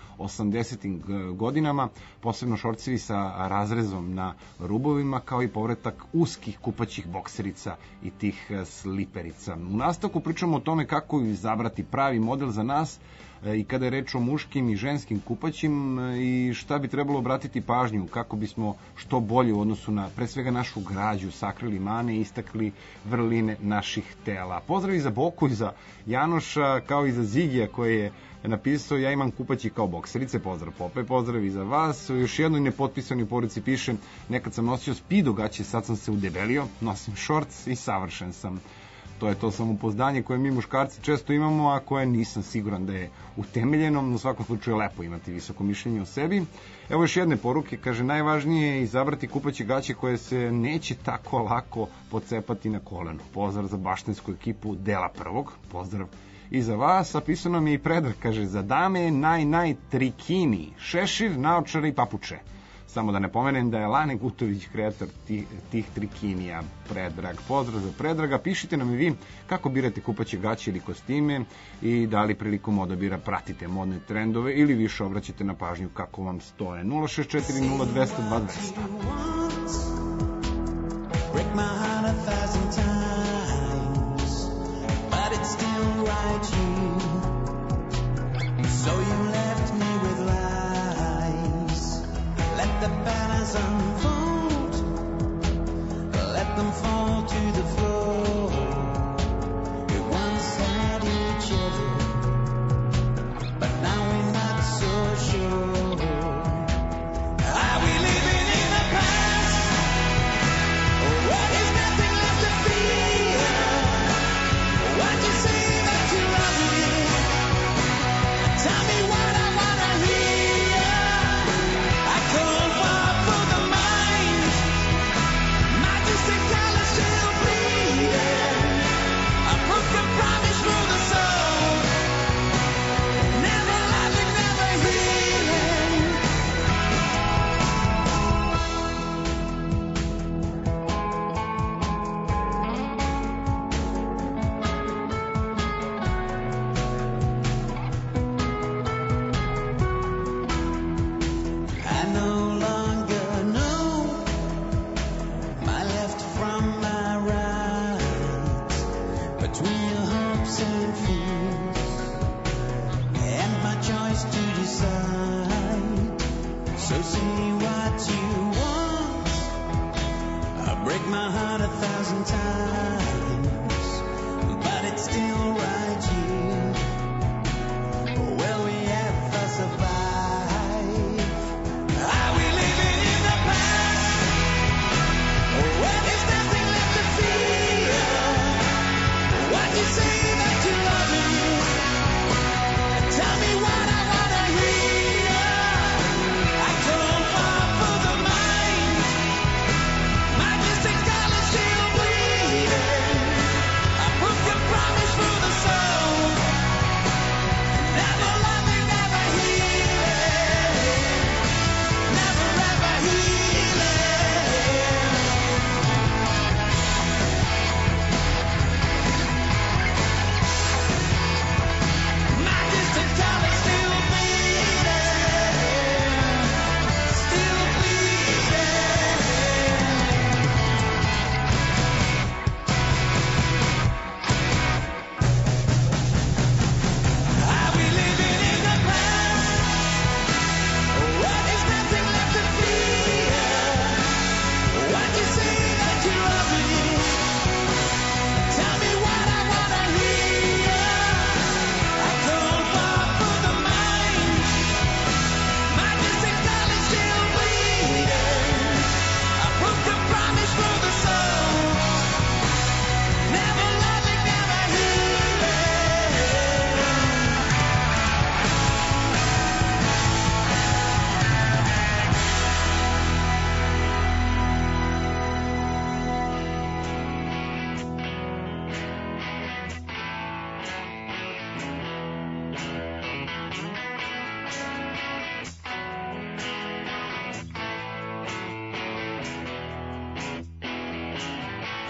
80. godinama, posebno šorcevi sa razrezom na rubovima, kao i povratak uskih kupaćih bokserica i tih sliperica. U nastavku pričamo o tome kako izabrati pravi model za nas i kada je reč o muškim i ženskim kupaćim i šta bi trebalo obratiti pažnju kako bismo što bolje u odnosu na pre svega našu građu sakrili mane i istakli vrline naših tela. Pozdrav i za Boku i za Janoša, kao i za Zigija koji je napisao ja imam kupaći kao bokserice, pozdrav Pope, pozdrav i za vas. U još jednoj nepotpisanoj poruci piše nekad sam nosio Speedo gaće, sad sam se udebelio, nosim šorc i savršen sam. To je to samopouzdanje koje mi muškarci često imamo, a koje nisam siguran da je utemeljeno. U svakom slučaju lepo imati visoko mišljenje o sebi. Evo još jedne poruke, kaže najvažnije je izabrati kupaće gaće koje se neće tako lako pocepati na kolenu. Pozdrav za baštensku ekipu dela prvog, pozdrav i za vas. A pisano mi je i Predrag, kaže za dame trikini, šešir, naočare i papuče. Samo da ne pomenem da je Lane Gutović kreator tih trikinija. Predrag, pozdrav za Predraga. Pišite nam i vi kako birate kupaće gaće ili kostime i da li prilikom odabira pratite modne trendove ili više obraćate na pažnju kako vam stoje. 064 0200 200. Break my heart 1,000 times, but it's still right here. So you left me with lies. Let the banners unfold. Let them fall to the floor. We once had each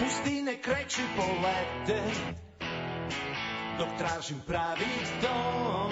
Pusti nek kreću polete, dok tražim pravi dom.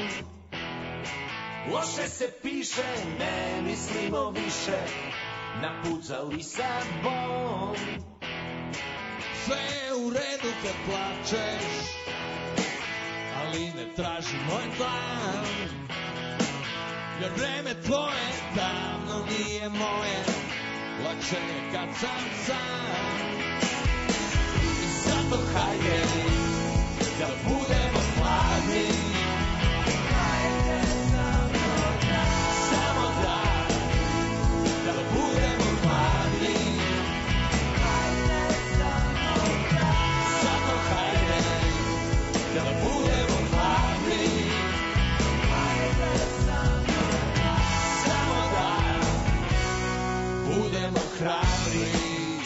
Loše se piše, ne mislimo više na put za Lisabon. Sve je u redu kad plačeš, ali ne traži moj plan. Jer vreme tvoje davno nije moje, lakše je kad sam sam. Zato hajde da budemo hladni, samo da budemo hladni. Zato hajde da budemo hladni, samo da budemo hrabri.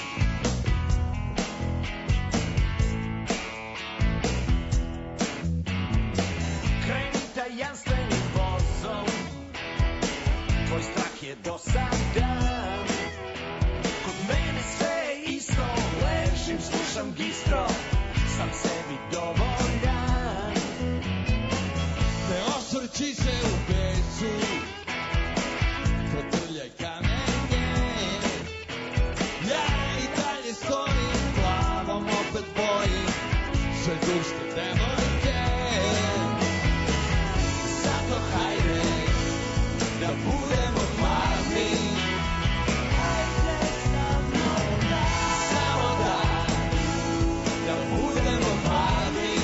Tajanstvenim vozom, tvoj strah je dosadan. Kod mene sve je isto, ležim, slušam gistro, sam sebi dovoljan. Ne osvrći se u besu, potrljaj kamenje. Ja i dalje stojim, glavom opet bojim sve duške devojke. Zato hajde da budemo hladni, samo da budemo hladni.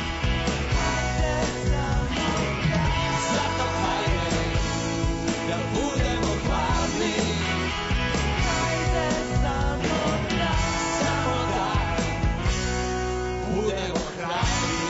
Zato hajde da budemo hladni, samo da budemo hrabri.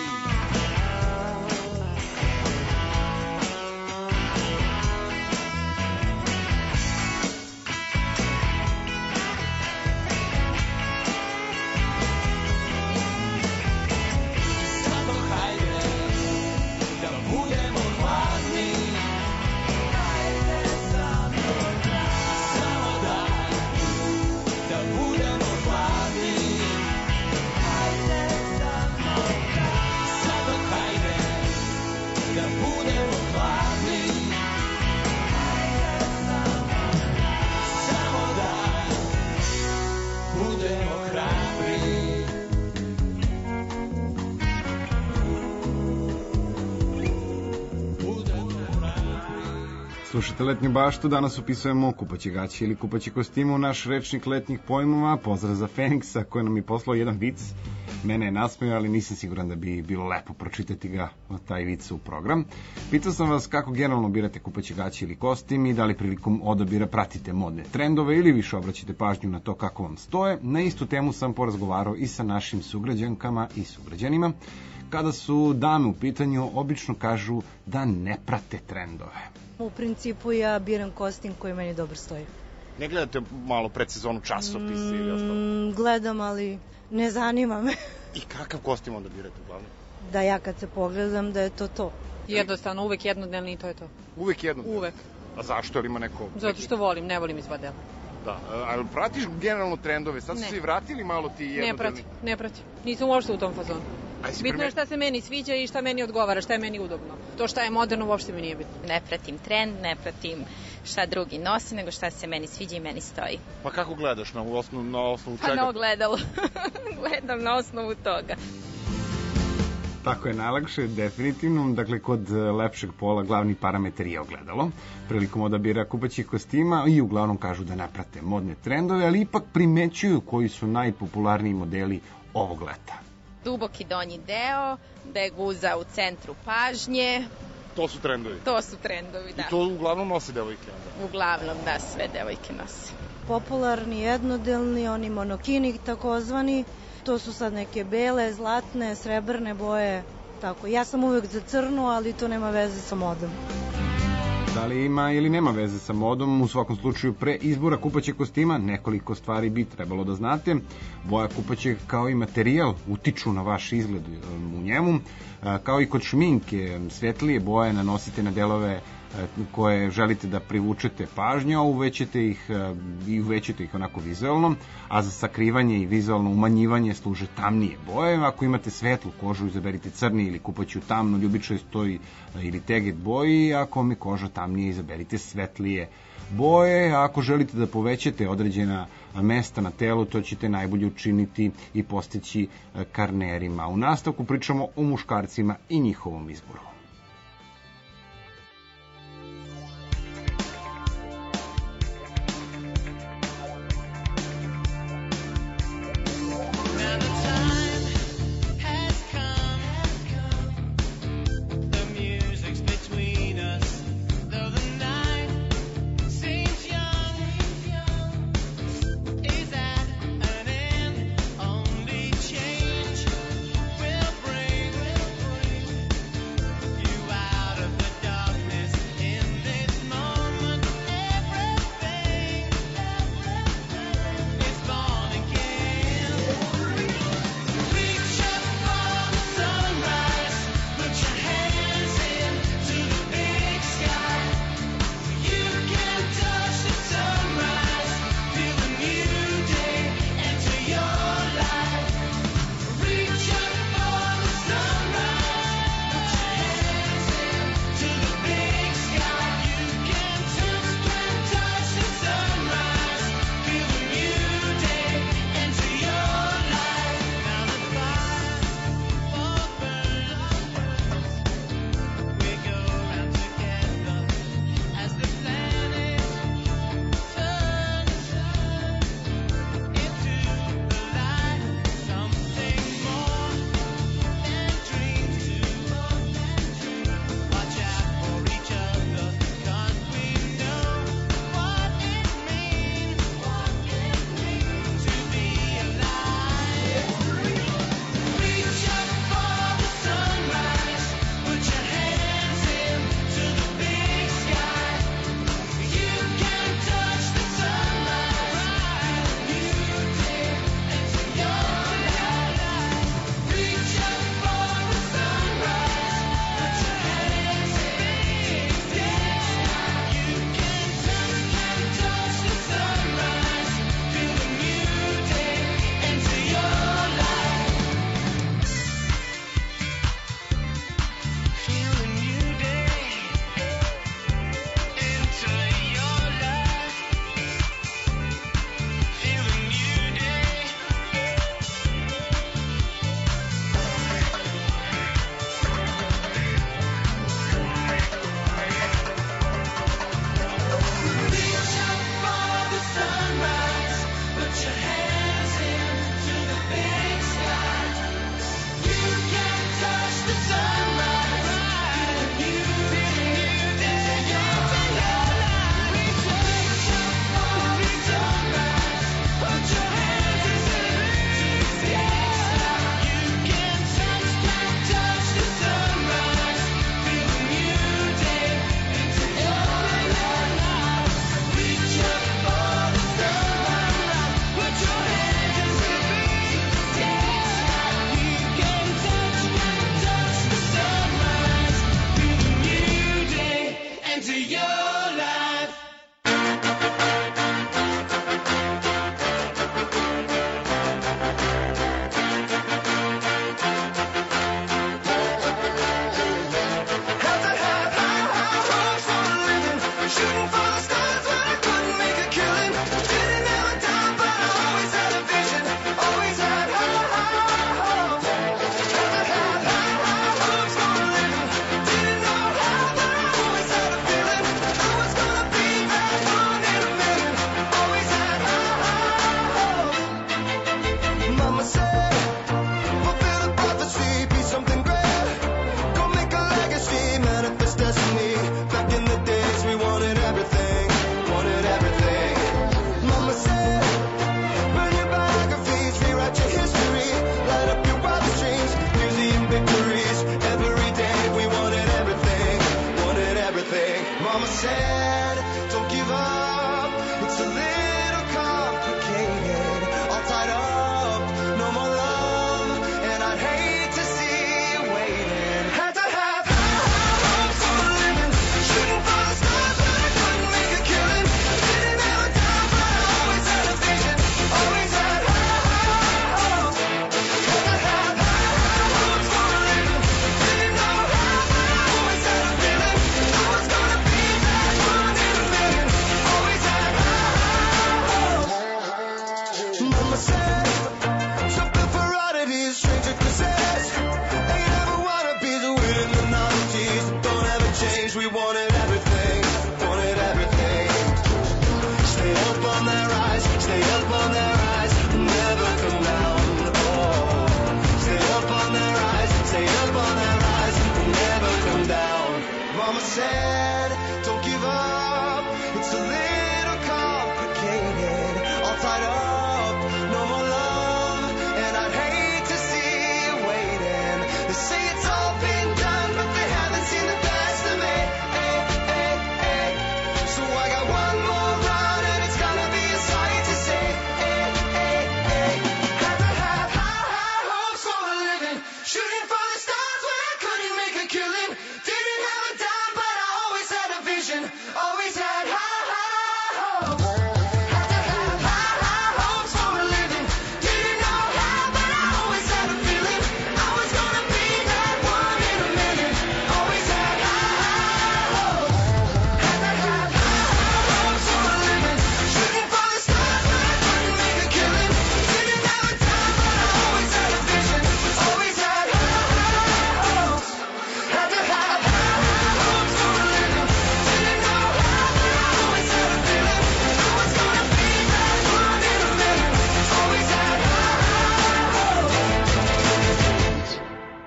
Slušajte Letnju baštu, danas upisujemo kupaće gaće ili kupaće kostime u naš rečnik letnjih pojmova. Pozdrav za Feniksa koji nam je poslao jedan vic. Mene je nasmeo, ali nisam siguran da bi bilo lepo pročitati ga, taj vic u program. Pitao sam vas kako generalno birate kupaće gaće ili kostim i da li prilikom odabira pratite modne trendove ili više obraćate pažnju na to kako vam stoje. Na istu temu sam porazgovarao i sa našim sugrađankama i sugrađanima. Kada su dame u pitanju, obično kažu da ne prate trendove. U principu ja biram kostim koji meni dobro stoji. Ne gledate malo predsezonu časopisa ili ostalo? Gledam, ali ne zanima me. I kakav kostim onda birate uglavnom? Da ja kad se pogledam da je to. Jednostavno, uvek jednodnevni i to je to. Uvek jednodnevni? Uvek. A zašto? Ili ima neko... Zato što volim, ne volim izvadela. Da, ali pratiš generalno trendove? Sad su se i vratili malo ti jednodnevni? Ne prati. Nisam uopšte u tom fazonu. Bitno je šta se meni sviđa i šta meni odgovara, šta je meni udobno. To šta je moderno uopšte mi nije bitno. Ne pratim trend, ne pratim šta drugi nosi, nego šta se meni sviđa i meni stoji. Pa kako gledaš, na osnovu čega? Pa na ogledalo. Gledam na osnovu toga. Tako je najlakše, definitivno. Dakle, kod lepšeg pola glavni parametar je ogledalo. Prilikom odabira kupaćih kostima i uglavnom kažu da ne prate modne trendove, ali ipak primećuju koji su najpopularniji modeli ovog leta. Duboki donji deo, da je guza u centru pažnje. To su trendovi? To su trendovi, da. I to uglavnom nose devojke onda? Uglavnom, da, sve devojke nose. Popularni, jednodelni, oni monokini takozvani, to su sad neke bele, zlatne, srebrne boje, tako. Ja sam uvek za crnu, ali to nema veze sa modom. Da li ima ili nema veze sa modom, u svakom slučaju pre izbora kupaćeg kostima nekoliko stvari bi trebalo da znate. Boja kupaćeg kao i materijal utiču na vaš izgled u njemu, kao i kod šminke, svetlije boje nanosite na delove koje želite da privučete pažnju, a uvećete ih onako vizualno, a za sakrivanje i vizualno umanjivanje služe tamnije boje. Ako imate svetlu kožu, izaberite crni ili kupaću tamnu, ljubičastoj ili teget boji, ako vam je koža tamnije, izaberite svetlije boje. A ako želite da povećate određena mesta na telu, to ćete najbolje učiniti i postići karnerima. U nastavku pričamo o muškarcima i njihovom izboru.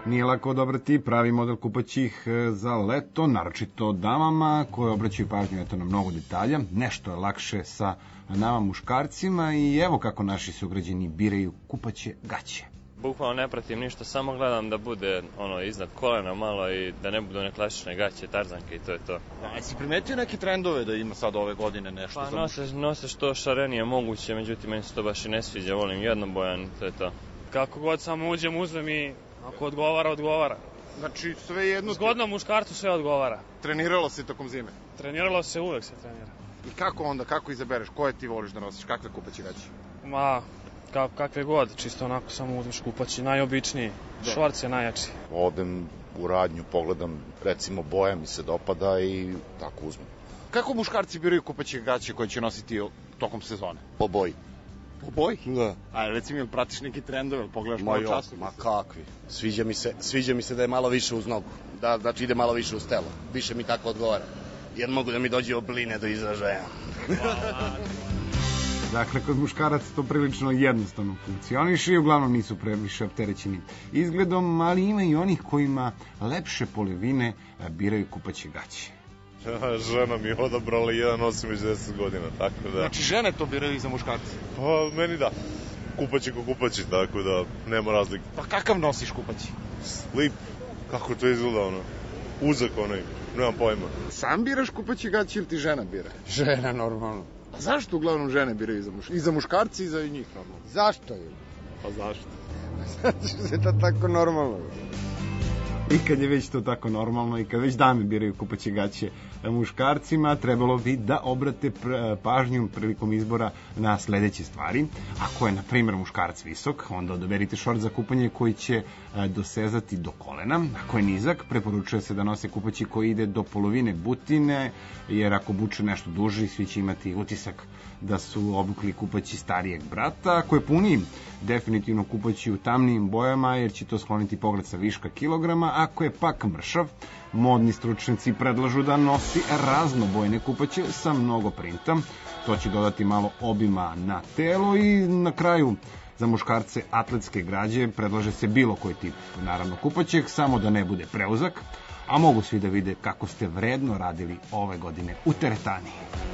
Nije lako odabrati pravi model kupaćih za leto, naročito damama koje obraćaju pažnju na mnogo detalja. Nešto je lakše sa nama muškarcima i evo kako naši sugrađani biraju kupaće gaće. Bukvalno ne pratim ništa, samo gledam da bude iznad kolena malo i da ne budu one klasične gaće, tarzanke i to je to. Jesi primetio neke trendove da ima sad ove godine nešto? Pa nose što šarenije moguće, međutim meni se to baš i ne sviđa, volim jednobojan, to je to. Kako god samo uđem, uzmem i ako odgovara, odgovara. Znači sve jedno... Zgodno muškarcu sve odgovara. Treniralo se tokom zime? Treniralo se, uvek se trenira. I kako onda, kako izabereš, koje ti voliš da nosiš, kakve kupaće gaće? Ma, kakve god, čisto onako samo uzmeš kupaći, najobičniji, šorc je najjači. Odem u radnju, pogledam, recimo boja mi se dopada i tako uzmem. Kako muškarci biraju kupaće gaće koje će nositi tokom sezone? Po boji. Po boji? Da. A recimo, jel pratiš neki trendove, pogledaš malo času? Ma kakvi. Sviđa mi se da je malo više uz nogu. Da, znači ide malo više uz telo. Više mi tako odgovara. Jer mogu da mi dođe obline do izražaja. Dakle, kod muškaraca to prilično jednostavno funkcioniše i uglavnom nisu previše opterećeni izgledom, ali ima i onih kojima lepše polevine biraju kupaće gaće. Žena mi je odabrala i ja nosim već 10 godina, tako da... Znači žene to biraju i za muškarce? Pa meni da. Kupaći ko kupaći, tako da nema razlike. Pa kakav nosiš kupaći? Lip, kako to izgleda uzak nemam pojma. Sam biraš kupaće gaće ili ti žena bira? Žena, normalno. A zašto uglavnom žene biraju i za muškarci i za njih normalno? Zašto je? Pa zašto? Zato što je to tako normalno. I kad je već to tako normalno i kad već dame biraju kupaće gaće muškarcima, trebalo bi da obrate pažnju prilikom izbora na sledeće stvari. Ako je, na primjer, muškarac visok, onda odaberite šort za kupanje koji će dosezati do kolena. Ako je nizak, preporučuje se da nose kupaći koji ide do polovine butine, jer ako buče nešto duži, svi će imati utisak da su obukli kupaći starijeg brata. Ako je puniji, definitivno kupaći u tamnijim bojama, jer će to skloniti pogled sa viška kilograma. Ako je pak mršav, modni stručnjaci predlažu da nosi raznobojne kupaće sa mnogo printa. To će dodati malo obima na telo i na kraju za muškarce atletske građe predlaže se bilo koji tip, naravno kupaćeg, samo da ne bude preuzak, a mogu svi da vide kako ste vredno radili ove godine u teretani.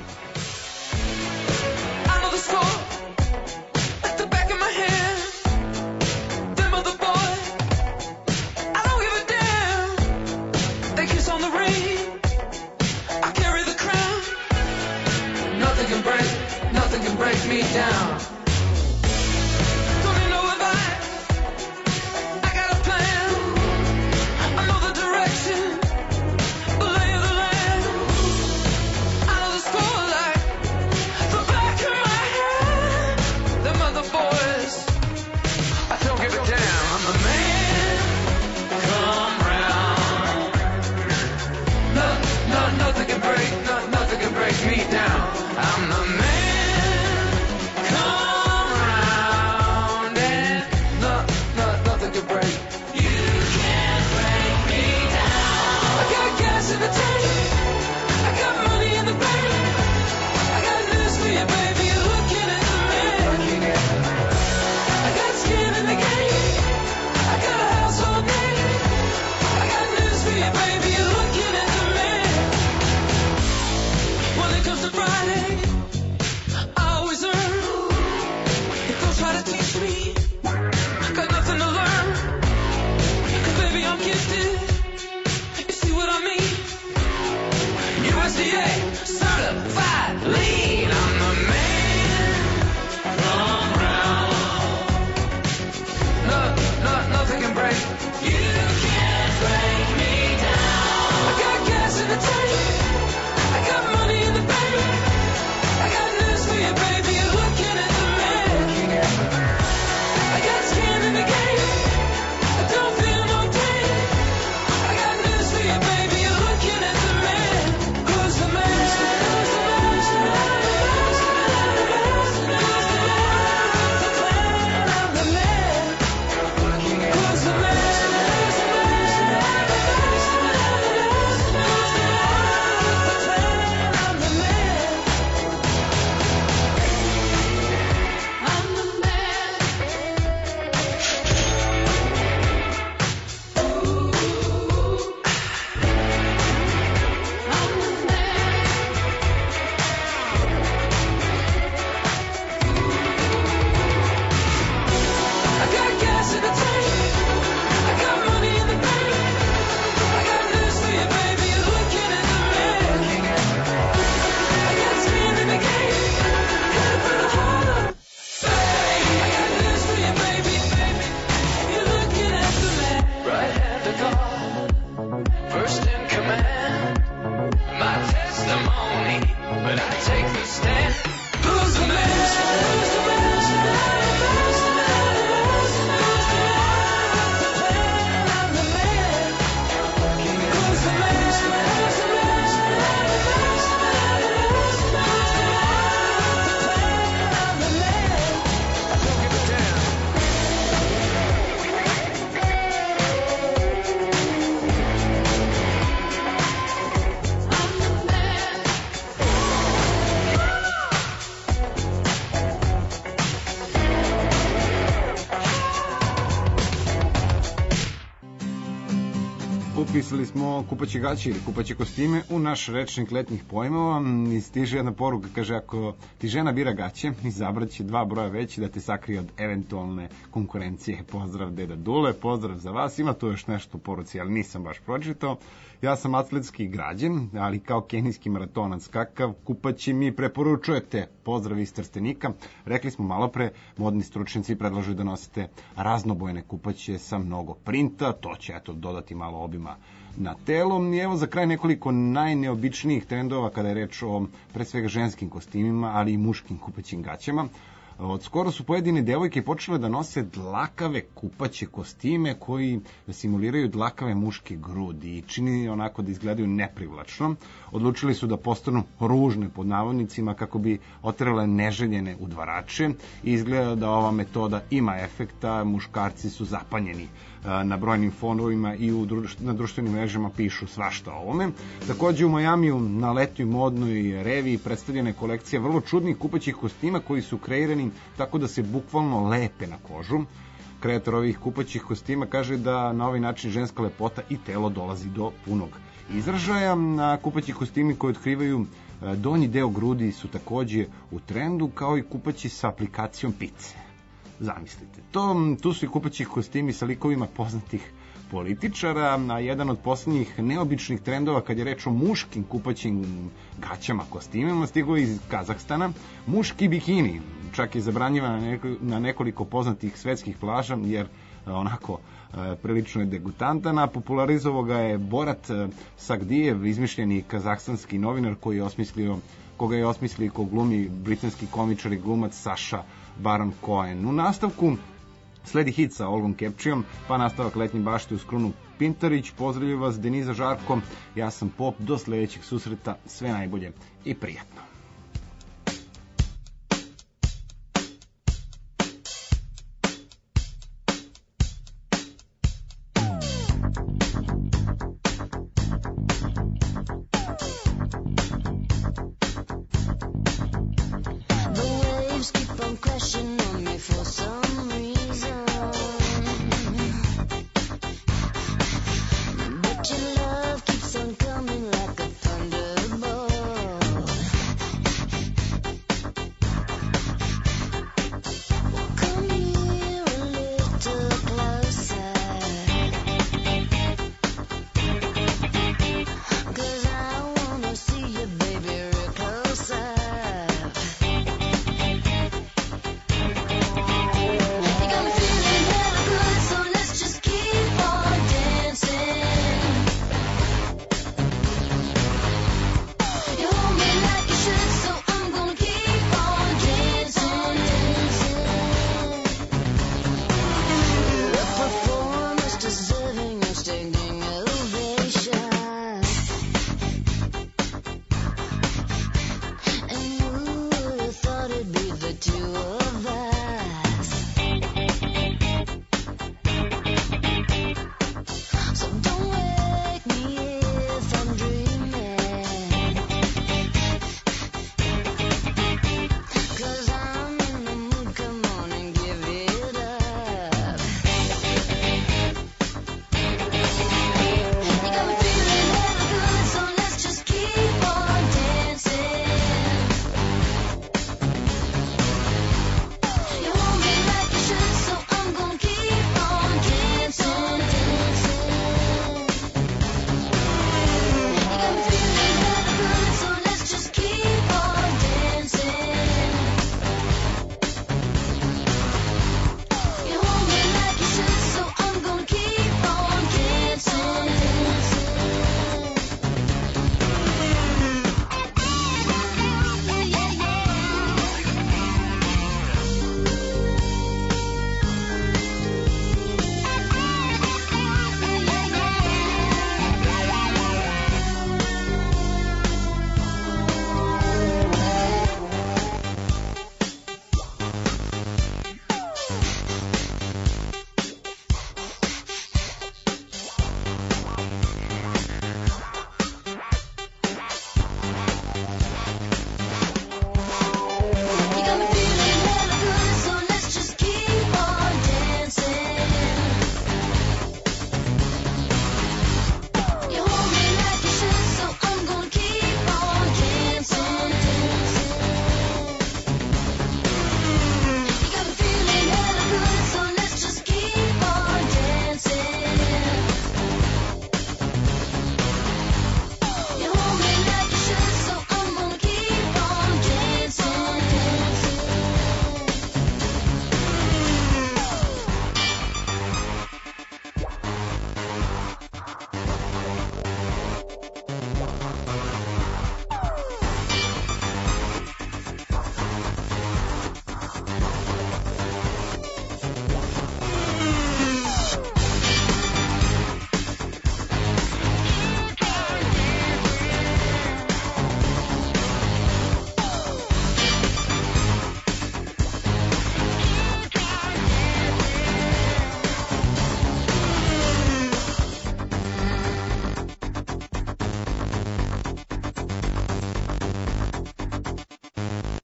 Break me down. Don't you know that I got a plan? I know the direction, the lay of the land. I know the score like Upisali smo kupaće gaće ili kupaće kostime u naš rečnik letnjih pojmova i stiže jedna poruka, kaže, ako ti žena bira gaće, izabraće 2 broja veći da te sakrije od eventualne konkurencije. Pozdrav deda Dule, pozdrav za vas. Ima tu još nešto u poruci, ali nisam baš pročitao. Ja sam atletski građen, ali kao kenijski maratonac kakav kupaći mi preporučujete. Pozdrav iz Trstenika. Rekli smo malo pre, modni stručnjaci predlažu da nosite raznobojne kupaće sa mnogo printa, to će eto dodati malo obima na telo. I evo za kraj nekoliko najneobičnijih trendova kada je reč o pre svega ženskim kostimima, ali i muškim kupaćim gaćama. Od skoro su pojedine devojke počele da nose dlakave kupaće kostime koji simuliraju dlakave muške grudi i čini onako da izgledaju neprivlačno. Odlučili su da postanu ružne pod navodnicima kako bi oterale neželjene udvarače i izgleda da ova metoda ima efekta. Muškarci su zapanjeni na brojnim fonovima i na društvenim mrežama pišu svašta o ovome. Takođe u Majamiju na letnjoj modnoj reviji predstavljena je kolekcija vrlo čudnih kupaćih kostima koji su kreirani tako da se bukvalno lepe na kožu. Kreator ovih kupaćih kostima kaže da na ovaj način ženska lepota i telo dolazi do punog izražaja. Na kupaći kostimi koji otkrivaju donji deo grudi su takođe u trendu, kao i kupaći sa aplikacijom pice. Zamislite. Tu su i kupaći kostimi sa likovima poznatih političara, a jedan od poslednjih neobičnih trendova kad je reč o muškim kupaćim gaćama kostimima stigao iz Kazahstana. Muški bikini, čak je zabranjivan na nekoliko poznatih svetskih plaža, jer onako prilično je degutantan, a popularizovao ga je Borat Sagdijev, izmišljeni kazahstanski novinar koga je osmislio ko glumi britanski komičar i glumac Saša Baron Cohen. U nastavku sledi hit sa Olgom Kepčijom, pa nastavak letnje bašte uz Krunu Pintarić. Pozdravljam vas, Deniza Žarko, ja sam Pop, do sledećeg susreta, sve najbolje i prijatno.